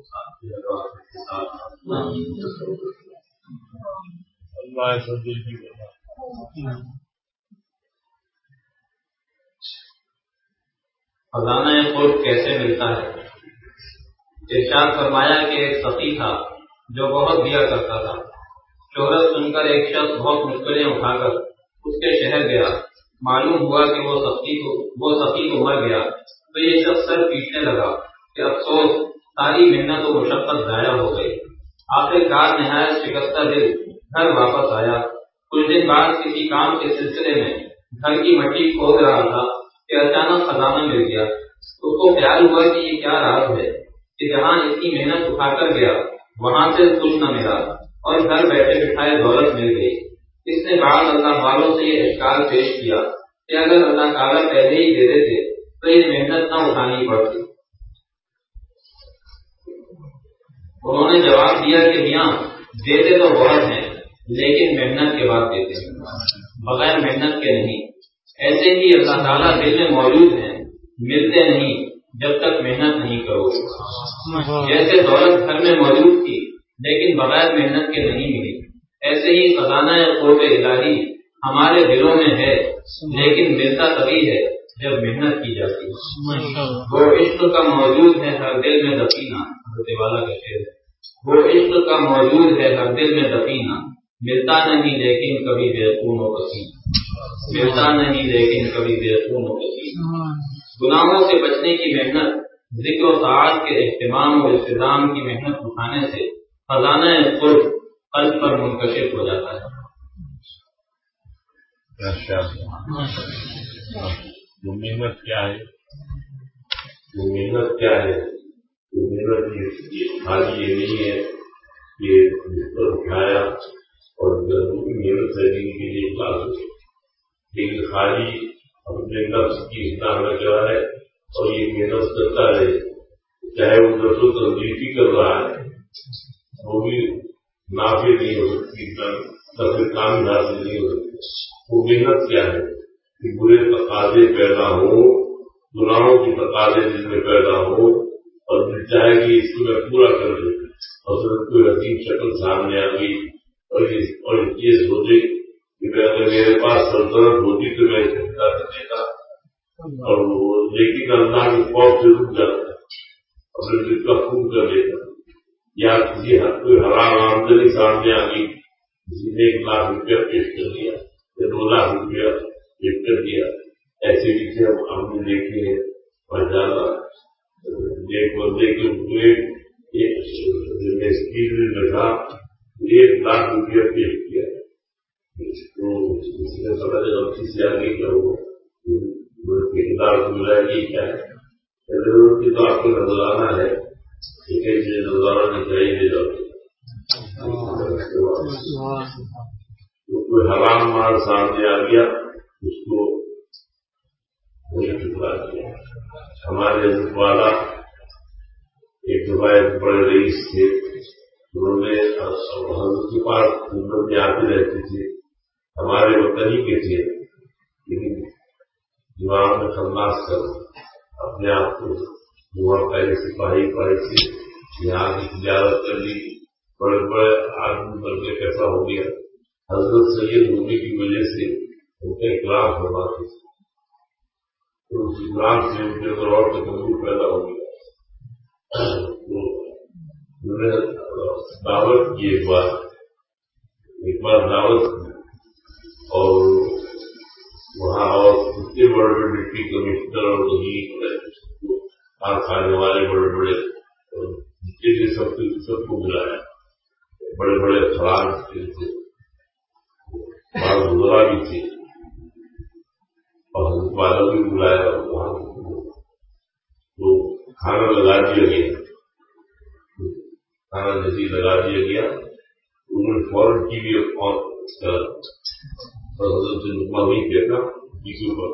خزانہ قرب کیسے ملتا ہے؟ ارشاد فرمایا کہ ایک سخی تھا جو بہت دیا کرتا تھا۔ شہرت سن کر ایک شخص بہت مشکلیں اٹھا کر اس کے شہر گیا۔ معلوم ہوا کہ وہ سخی کو مر گیا تو یہ شخص سر پیٹنے لگا کہ افسوس، ساری محنت و مشقت ضائع ہو گئی۔ آخر کار نہایت شکستہ دل گھر واپس آیا۔ کچھ دن بعد کسی کام کے سلسلے میں گھر کی مٹی کھود رہا تھا کہ اچانک خزانہ مل گیا۔ اس کو خیال ہوا کہ یہ کیا راز ہے کہ جہاں اس کی محنت اٹھا کر گیا وہاں سے کچھ نہ ملا اور گھر بیٹھے بٹھائے دولت مل گئی۔ اس نے بعض اللہ والوں سے یہ اشکال پیش کیا کہ اگر اللہ تعالیٰ پہلے ہی دے دیتے تو یہ محنت نہ اٹھانی پڑتی۔ انہوں نے جواب دیا کہ میاں دیتے تو بہت ہیں لیکن محنت کے بعد دیتے ہیں، بغیر محنت کے نہیں۔ ایسے ہی اللہ تعالیٰ دل میں موجود ہیں، ملتے نہیں جب تک محنت نہیں کرو۔ جیسے دولت گھر میں موجود تھی لیکن بغیر محنت کے نہیں ملی، ایسے ہی خزانہ قرب الہی ہمارے دلوں میں ہے لیکن ملتا تبھی ہے جب محنت کی جاتی ہے۔ وہ عشق کا موجود ہے ہر دل میں دفینہ، حضرت والا کا شعر ہے۔ وہ عشق کا موجود ہے ہر دل میں دفینہ، ملتا نہیں لیکن کبھی بے خون و پسینہ، ملتا نہیں لیکن کبھی بے خون و پسینہ۔ گناہوں سے بچنے کی محنت، ذکر و طاعت کے اہتمام و التزام کی محنت اٹھانے سے خزانہ قرب قلب پر منکشف ہو جاتا ہے۔ وہ محنت کیا ہے؟ وہ محنت کیا ہے؟ وہ محنت خالی یہ نہیں ہے کہ بستر اٹھایا اور محنت کرنے کے لیے کلاس ہو، لیکن خالی اپنے نفس کی اصلاح میں کیا ہے اور یہ محنت کرتا رہے، چاہے وہ نفس و تنظیفی کر رہا ہے وہ بھی نافع نہیں ہو سکتی، نفع کام حاصل نہیں ہو سکتی۔ وہ محنت کیا ہے کہ برے تقاضے پیدا ہوں، گناہوں کی تقاضے جن میں پیدا ہوں اور پھر چاہے کہ اس کو میں پورا کر دوں اور پھر کوئی حسین شکل سامنے آ گئی اور یہ سوچے کہ اگر میرے پاس سلطنت ہوتی تو میں چنتا کر دیتا، اور وہ لیکن اللہ کے خوف سے رک جاتا ہے اور پھر جس کا خون کر دیتا، یا کسی کوئی حرام آمدنی سامنے آ گئی، کسی نے 1 لاکھ روپیہ پیش کر دیا یا 2 لاکھ روپیہ پیش کر دیا، ایسے بھی ہم نے دیکھے ہیں۔ اور زیادہ ایک بندے کے پورے اسکول میں تھا 1 لاکھ روپیہ پیش کیا تو اس نے پتا چلا غلطی سے آگے کیا ہوا ٹھیکیدار کو ملا کہ کیا ہے ضرورت کی تو آپ کو نظرانہ ہے، ٹھیک ہے یہ نظرانہ نہیں چاہیے تو کوئی حرام مال سامنے آ گیا اس کو نہیں ٹکرا دیا۔ ہمارے حضرت والا ایک دفعہ بڑے رئیس تھے، انہوں نے حضرت کے پاس خدمت میں آتے رہتے تھے، ہمارے وطنی کے تھے، لیکن جواب میں خلاص کر اپنے آپ کو دعا پہلے سپاہی سے یہاں کی تجارت کر لی، بڑے بڑے آدمی بن کے کیسا ہو گیا۔ حضرت سید ہونے کی وجہ سے ان کا اکرام فرماتے تھے، اس عمران سے ان کے اندر اور تکبر پیدا ہو گیا. تو انہوں نے دعوت کی ایک بار دعوت کی اور وہاں اور اتنے بڑے بڑے ڈپٹی کمشنر اور وہیں کھانے والے بڑے بڑے سب کو بلایا. بڑے بڑے افراد تھے, بعض وزراء بھی تھے اور حضرت والا بھی بلایا. وہاں تو کھانا لگا دیا گیا. کھانا جیسے لگا دیا گیا انہوں نے فوراً ٹی وی اور حضرت سے نقمہ نہیں پھینکا ٹی وی پر.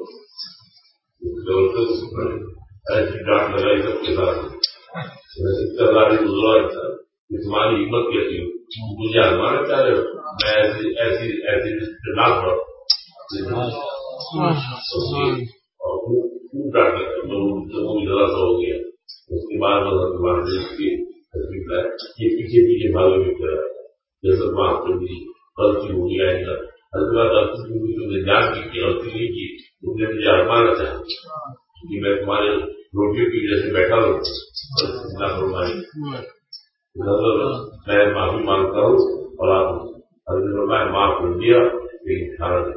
ایسی ڈانٹ لگائی سب کے ساتھ. اقتداری گزرا تمہاری ہمت کیسی ہو, مجھے آزمانا چاہ رہے ہو, میں ایسی نہ پڑا ذرا سا ہو گیا. اس کے بعد پیچھے بھاگے میں پھر جیسا بات ہوگی غلطی ہوگی آئندہ غلطی ہوگی تم نے جان کی غلطی نہیں کی, تم نے مجھے آزمانا چاہا کہ میں تمہارے روٹیوں کی وجہ سے بیٹھا ہوں. میں معافی مانگتا ہوں اور آپ حضرت میں معاف کر دیا لیکن کھانا نہیں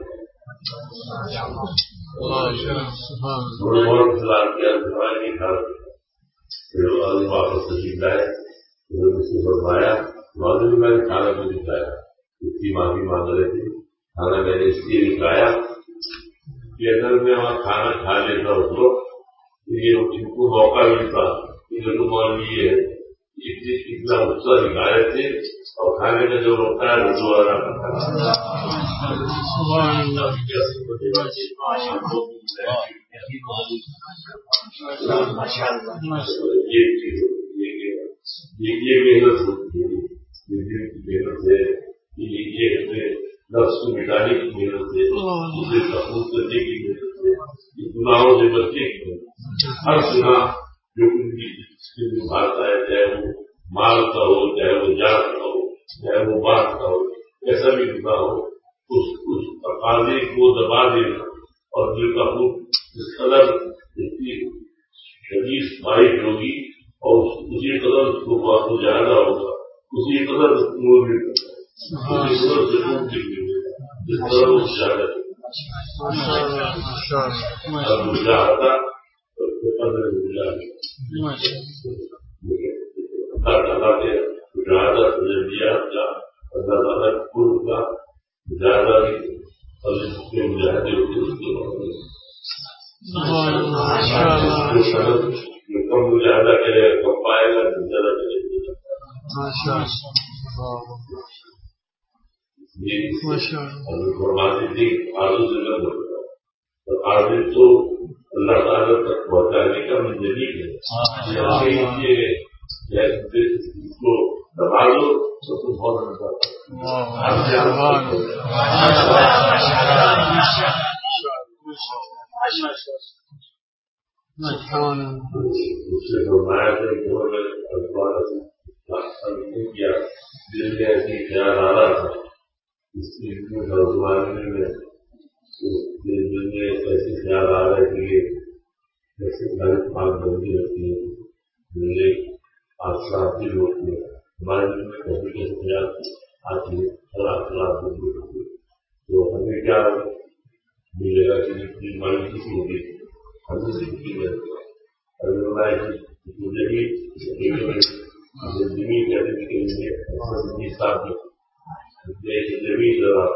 کھانا. پھر واپس تشریف لائے اس سے فرمایا معلوم بھی میں نے کھانا کیوں نہیں کھایا, اس کی معافی مانگ رہے تھے. کھانا میں نے اس لیے نہیں کھایا کہ اگر میں وہاں کھانا کھا لیتا ہوں تو یہ ان کو موقع ملتا کہ تو مولوی ہے اتنا غصہ نکالے تھے اور کھانے کا جو روکتا ہے وہ دوبارہ یہ محنت ہوتی ہے, محنت ہے, یہ نفس کو مٹانے کی محنت ہے, اسے محفوظ کرنے کی محنت ہے, گناہوں سے بچنے کی محنت. ہر گناہ جو ان کی بھاگتا ہے, چاہے وہ مال کا ہو, چاہے وہ جان کا ہو, چاہے وہ بات کا ہو, کیسا بھی گناہ ہو, اس تقاضے کو دبا دینا اور دل کا خود اس قدر شدید خواہش ہوگی اور اسی قدر اس کو مجاہدہ ہوگا, اسی قدر نور ملتا ہے, اسی قدر سکون ملے گا جس قدر وہ مجاہدہ مجاہدہ اللہ تعالیٰ کے مجاہدہ تجربیات کا, اللہ تعالیٰ کے قرب کا مجاہدہ بھی اور اس کے مجاہدے ہوتے اس کے جو کم مجاہدہ کرے گا کم پائے گا, زیادہ کرے گا. فرماتی تھی آرزو سے نہ بولتا, تو آرزو تو اللہ تعالیٰ تک پہنچانے کا منظری ہے. اس کو دبا دو تو تم بہت اس سے فرمایا تھا کیا دل میں ایسی خیال آ رہا تھا اس کی زبانی میں دل میں ایسے خیال آ رہے تھے کہ جیسے غلط بات بندی ہوتی ہے, میرے آسرات دل ہوتی ہے, ہمارے دل میں کبھی کیسے خیال آتی ہے, آسرات دل ہوتی ہے. تو ہمیں کیا ملے گا کہ ہماری کسی ہوگی ہمیں زندگی میں زمین کہنے کے لیے صاف زمین ذرا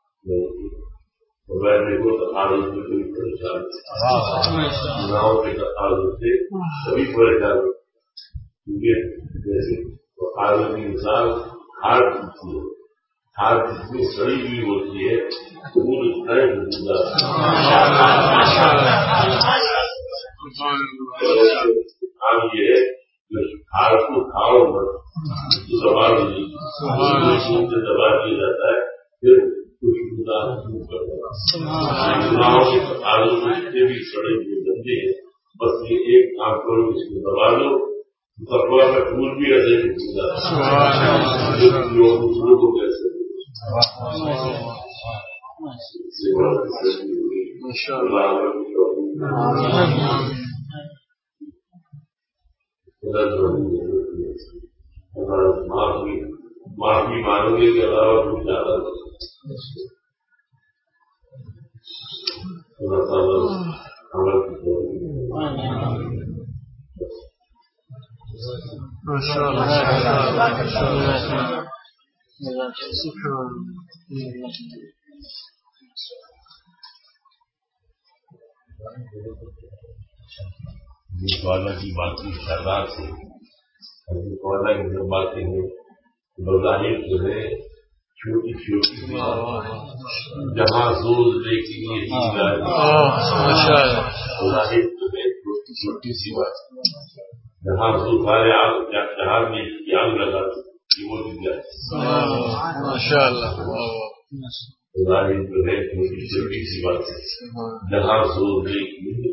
میں دیکھو تقاضوں سے کوئی پریشان گناہوں کے تقاضوں سے سبھی پریشان ہوتے, کیونکہ جیسے تقاضوں کی مثال کھاد ہوتی ہے, کھاد جتنی سڑی ہوئی ہوتی ہے وہ اتنا ہی ہوتا کام یہ ہے کہ کھاد کو کھاؤ مت, دبا دیا جاتا ہے, پھر کچھ گناہوں کے تقاضوں میں جتنے بھی سڑے ہوئے گندے ہیں بس یہ ایک کام کرو, اس کو دبا دو, تقویٰ کا پھول بھی ایسے دوسروں کو کیسے معافی مانگوں گے کہ علاوہ کچھ زیادہ اللہ تعالیٰ عمل کی والا کی باقی تعداد سے والا کی جو باتیں ہیں بظاہر جو ہے چھوٹی چھوٹی جہاں زور دے کے لیے بظاہر جو ہے چھوٹی چھوٹی سی بات جہاں زور سارے جہاں میں یاد لگا کہ وہ دل جائے بظاہر جو ہے چھوٹی چھوٹی سی بات جہاں زور دے کے لیے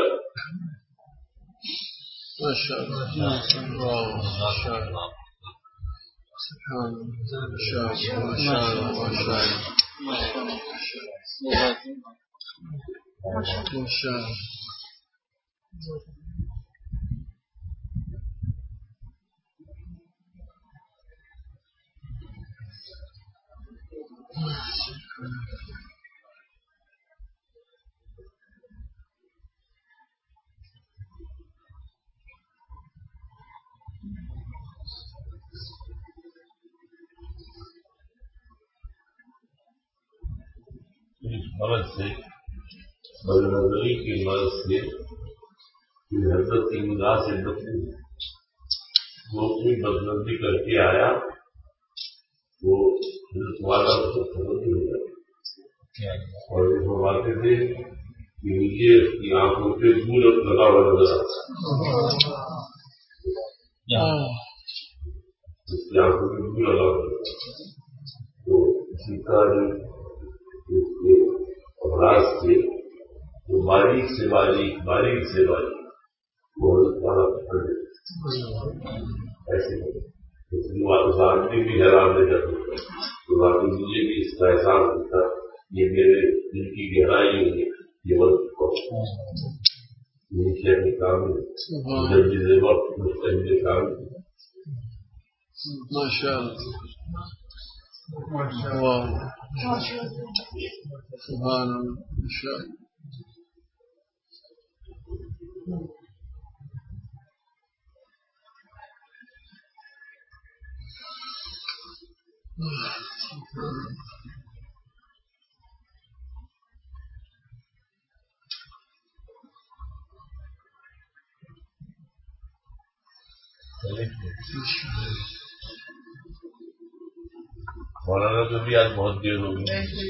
مدد سے بدنظری کی مدد سے حضرت کی نگاہ سے وہ اپنی بدنظری کر کے آیا وہ حضرت والا اس کو خبر نہیں ہو جاتی اور یہ فرماتے تھے کہ مجھے اس کی آنکھوں پہ دور لگا ہوا نظر آتا اس کی آنکھوں پہ دور لگا ہوا تو اسی طرح افراد سے وہ باریک سے باریک وہ ایسے اس آدمی بھی حیران رہ جاتا تو آدمی مجھے بھی اس کا احساس ہوتا یہ میرے دل کی گہرائی ہوگی یہ وقت یہ کام جب وقت مستحد کام سبحان اللہ مولانا کو بھی آج بہت دیر ہو گئی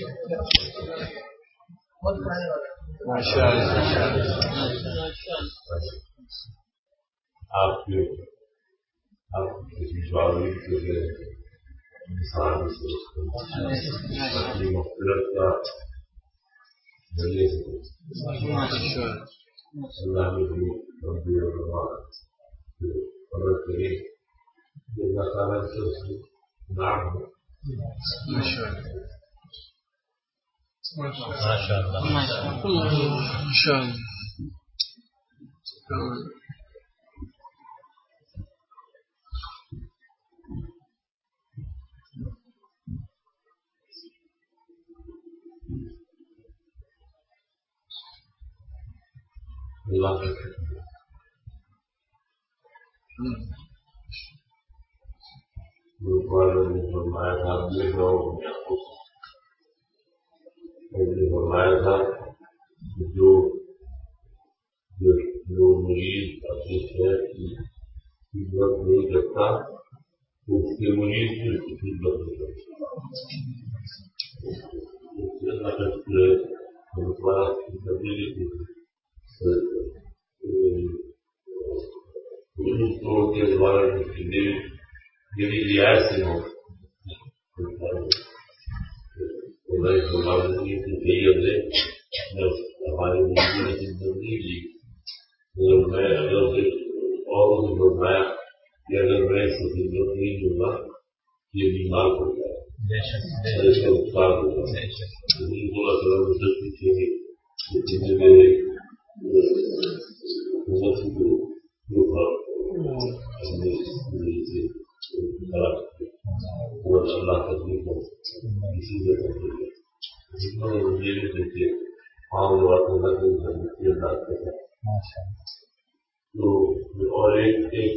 آپ کسی شعبے کے انسان اپنی مغفرت کا ذریعے سے اللہ نے بھی مدد کرے اللہ تعالیٰ سے اس کو نام ہو اللہ کا فرمایا تھا فرمایا تھا جو مریض اپنی صحت کی خدمت نہیں کرتا اس کے مریض کی خدمت نہیں کے دوارا میری رعایت سے ہو ہمارے ملکی نے خدمت نہیں دی میں اگر اور فرمایا کہ اگر میں اس کی خدمت نہیں دوں گا یہ بیمار ہو جائے اس کا نقصان ہوگا پوچھیں گے اللہ تکلیف ہو کسی سے دیکھیے تو اور ایک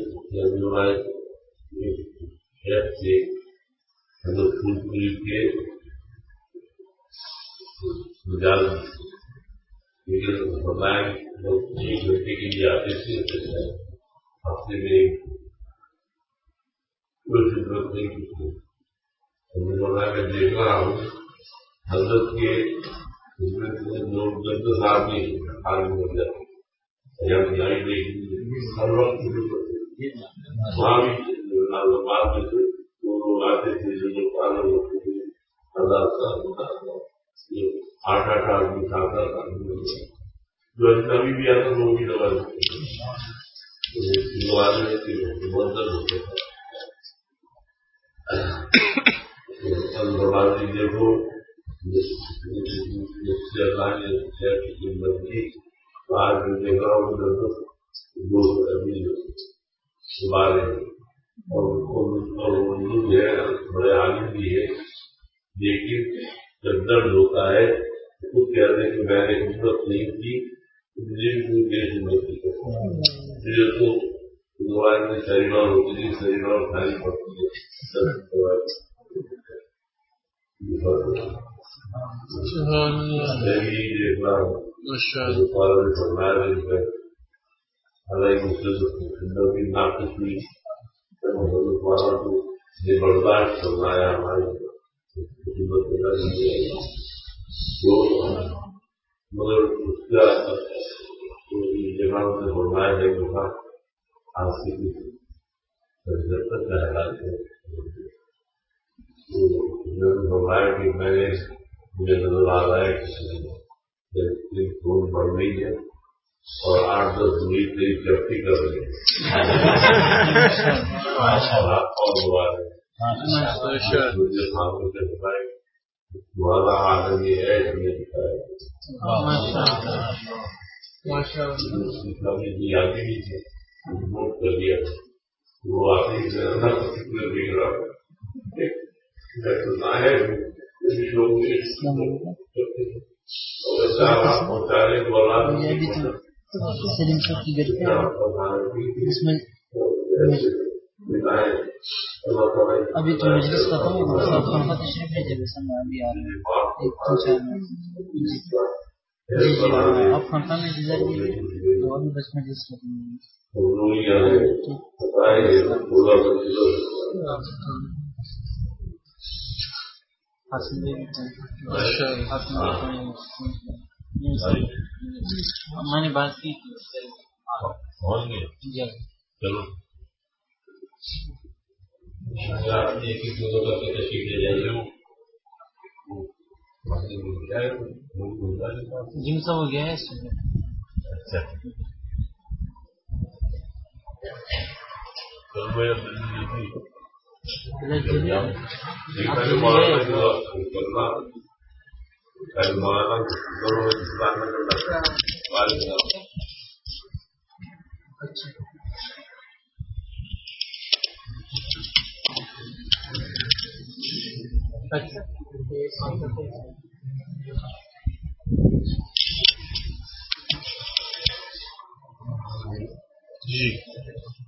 سے پھول پوری کے لیکن بتائیں لوگ 1 گھنٹے کے لیے آتے تھے ہفتے میں کوئی خدمت نہیں کی تھی. ہم نے بولا میں دیکھ رہا ہوں حضرت کے خدمت میں لوگ 10 آدمی آدمی بن جاتے ہر وقت وہاں بھی بعد میں سے وہ لوگ آتے تھے جو لوگ پالن ہوتے تھے 8 آدمی 7 آدمی جو کبھی بھی آتا وہ بھی دبا دیتے بندر ہوتے تھے. دیکھو اللہ نے خدمت کی آج میں دیکھ رہا ہوں 2 ابھی صبح اور اردو جو ہے بڑے عالم بھی ہے لیکن جب درد ہوتا ہے خود کہتے ہیں کہ میں نے خدمت نہیں کی مجھے بھی کوئی دیر خدمت کی مجھے تو موبائل میں شریروں ہوتی تھی شریروں کھانی پڑتی ہے دیکھ رہا ہوں کی ناقص ہوئی برداشت فرمایا ہماری خدمت مگر اس کا جگہ نے فرمایا ہے کہ آج سے تک کا حالات ہے فرمایا کہ میں نے مجھے نظر آ رہا ہے کہ خون بڑھ رہی ہے اور 8-10 دنیا سے جبتی کر رہے ہیں اور ہوا ہے مجھے سامنے سے بتائے تمہارا آدمی یہ ہے کہ نہیں دکھایا آگے بھی تھے نوٹ کر لیا وہ آگے دیکھ رہا ابھی تو مجلس ختم ہو گیا تشریف لے جب بھی آ رہے ہیں آپ خانقاہ میں انتظار کیجیے تو ابھی بس مجلس ختم میں نے بات کی چلو جم سب ہو گیا ہے جی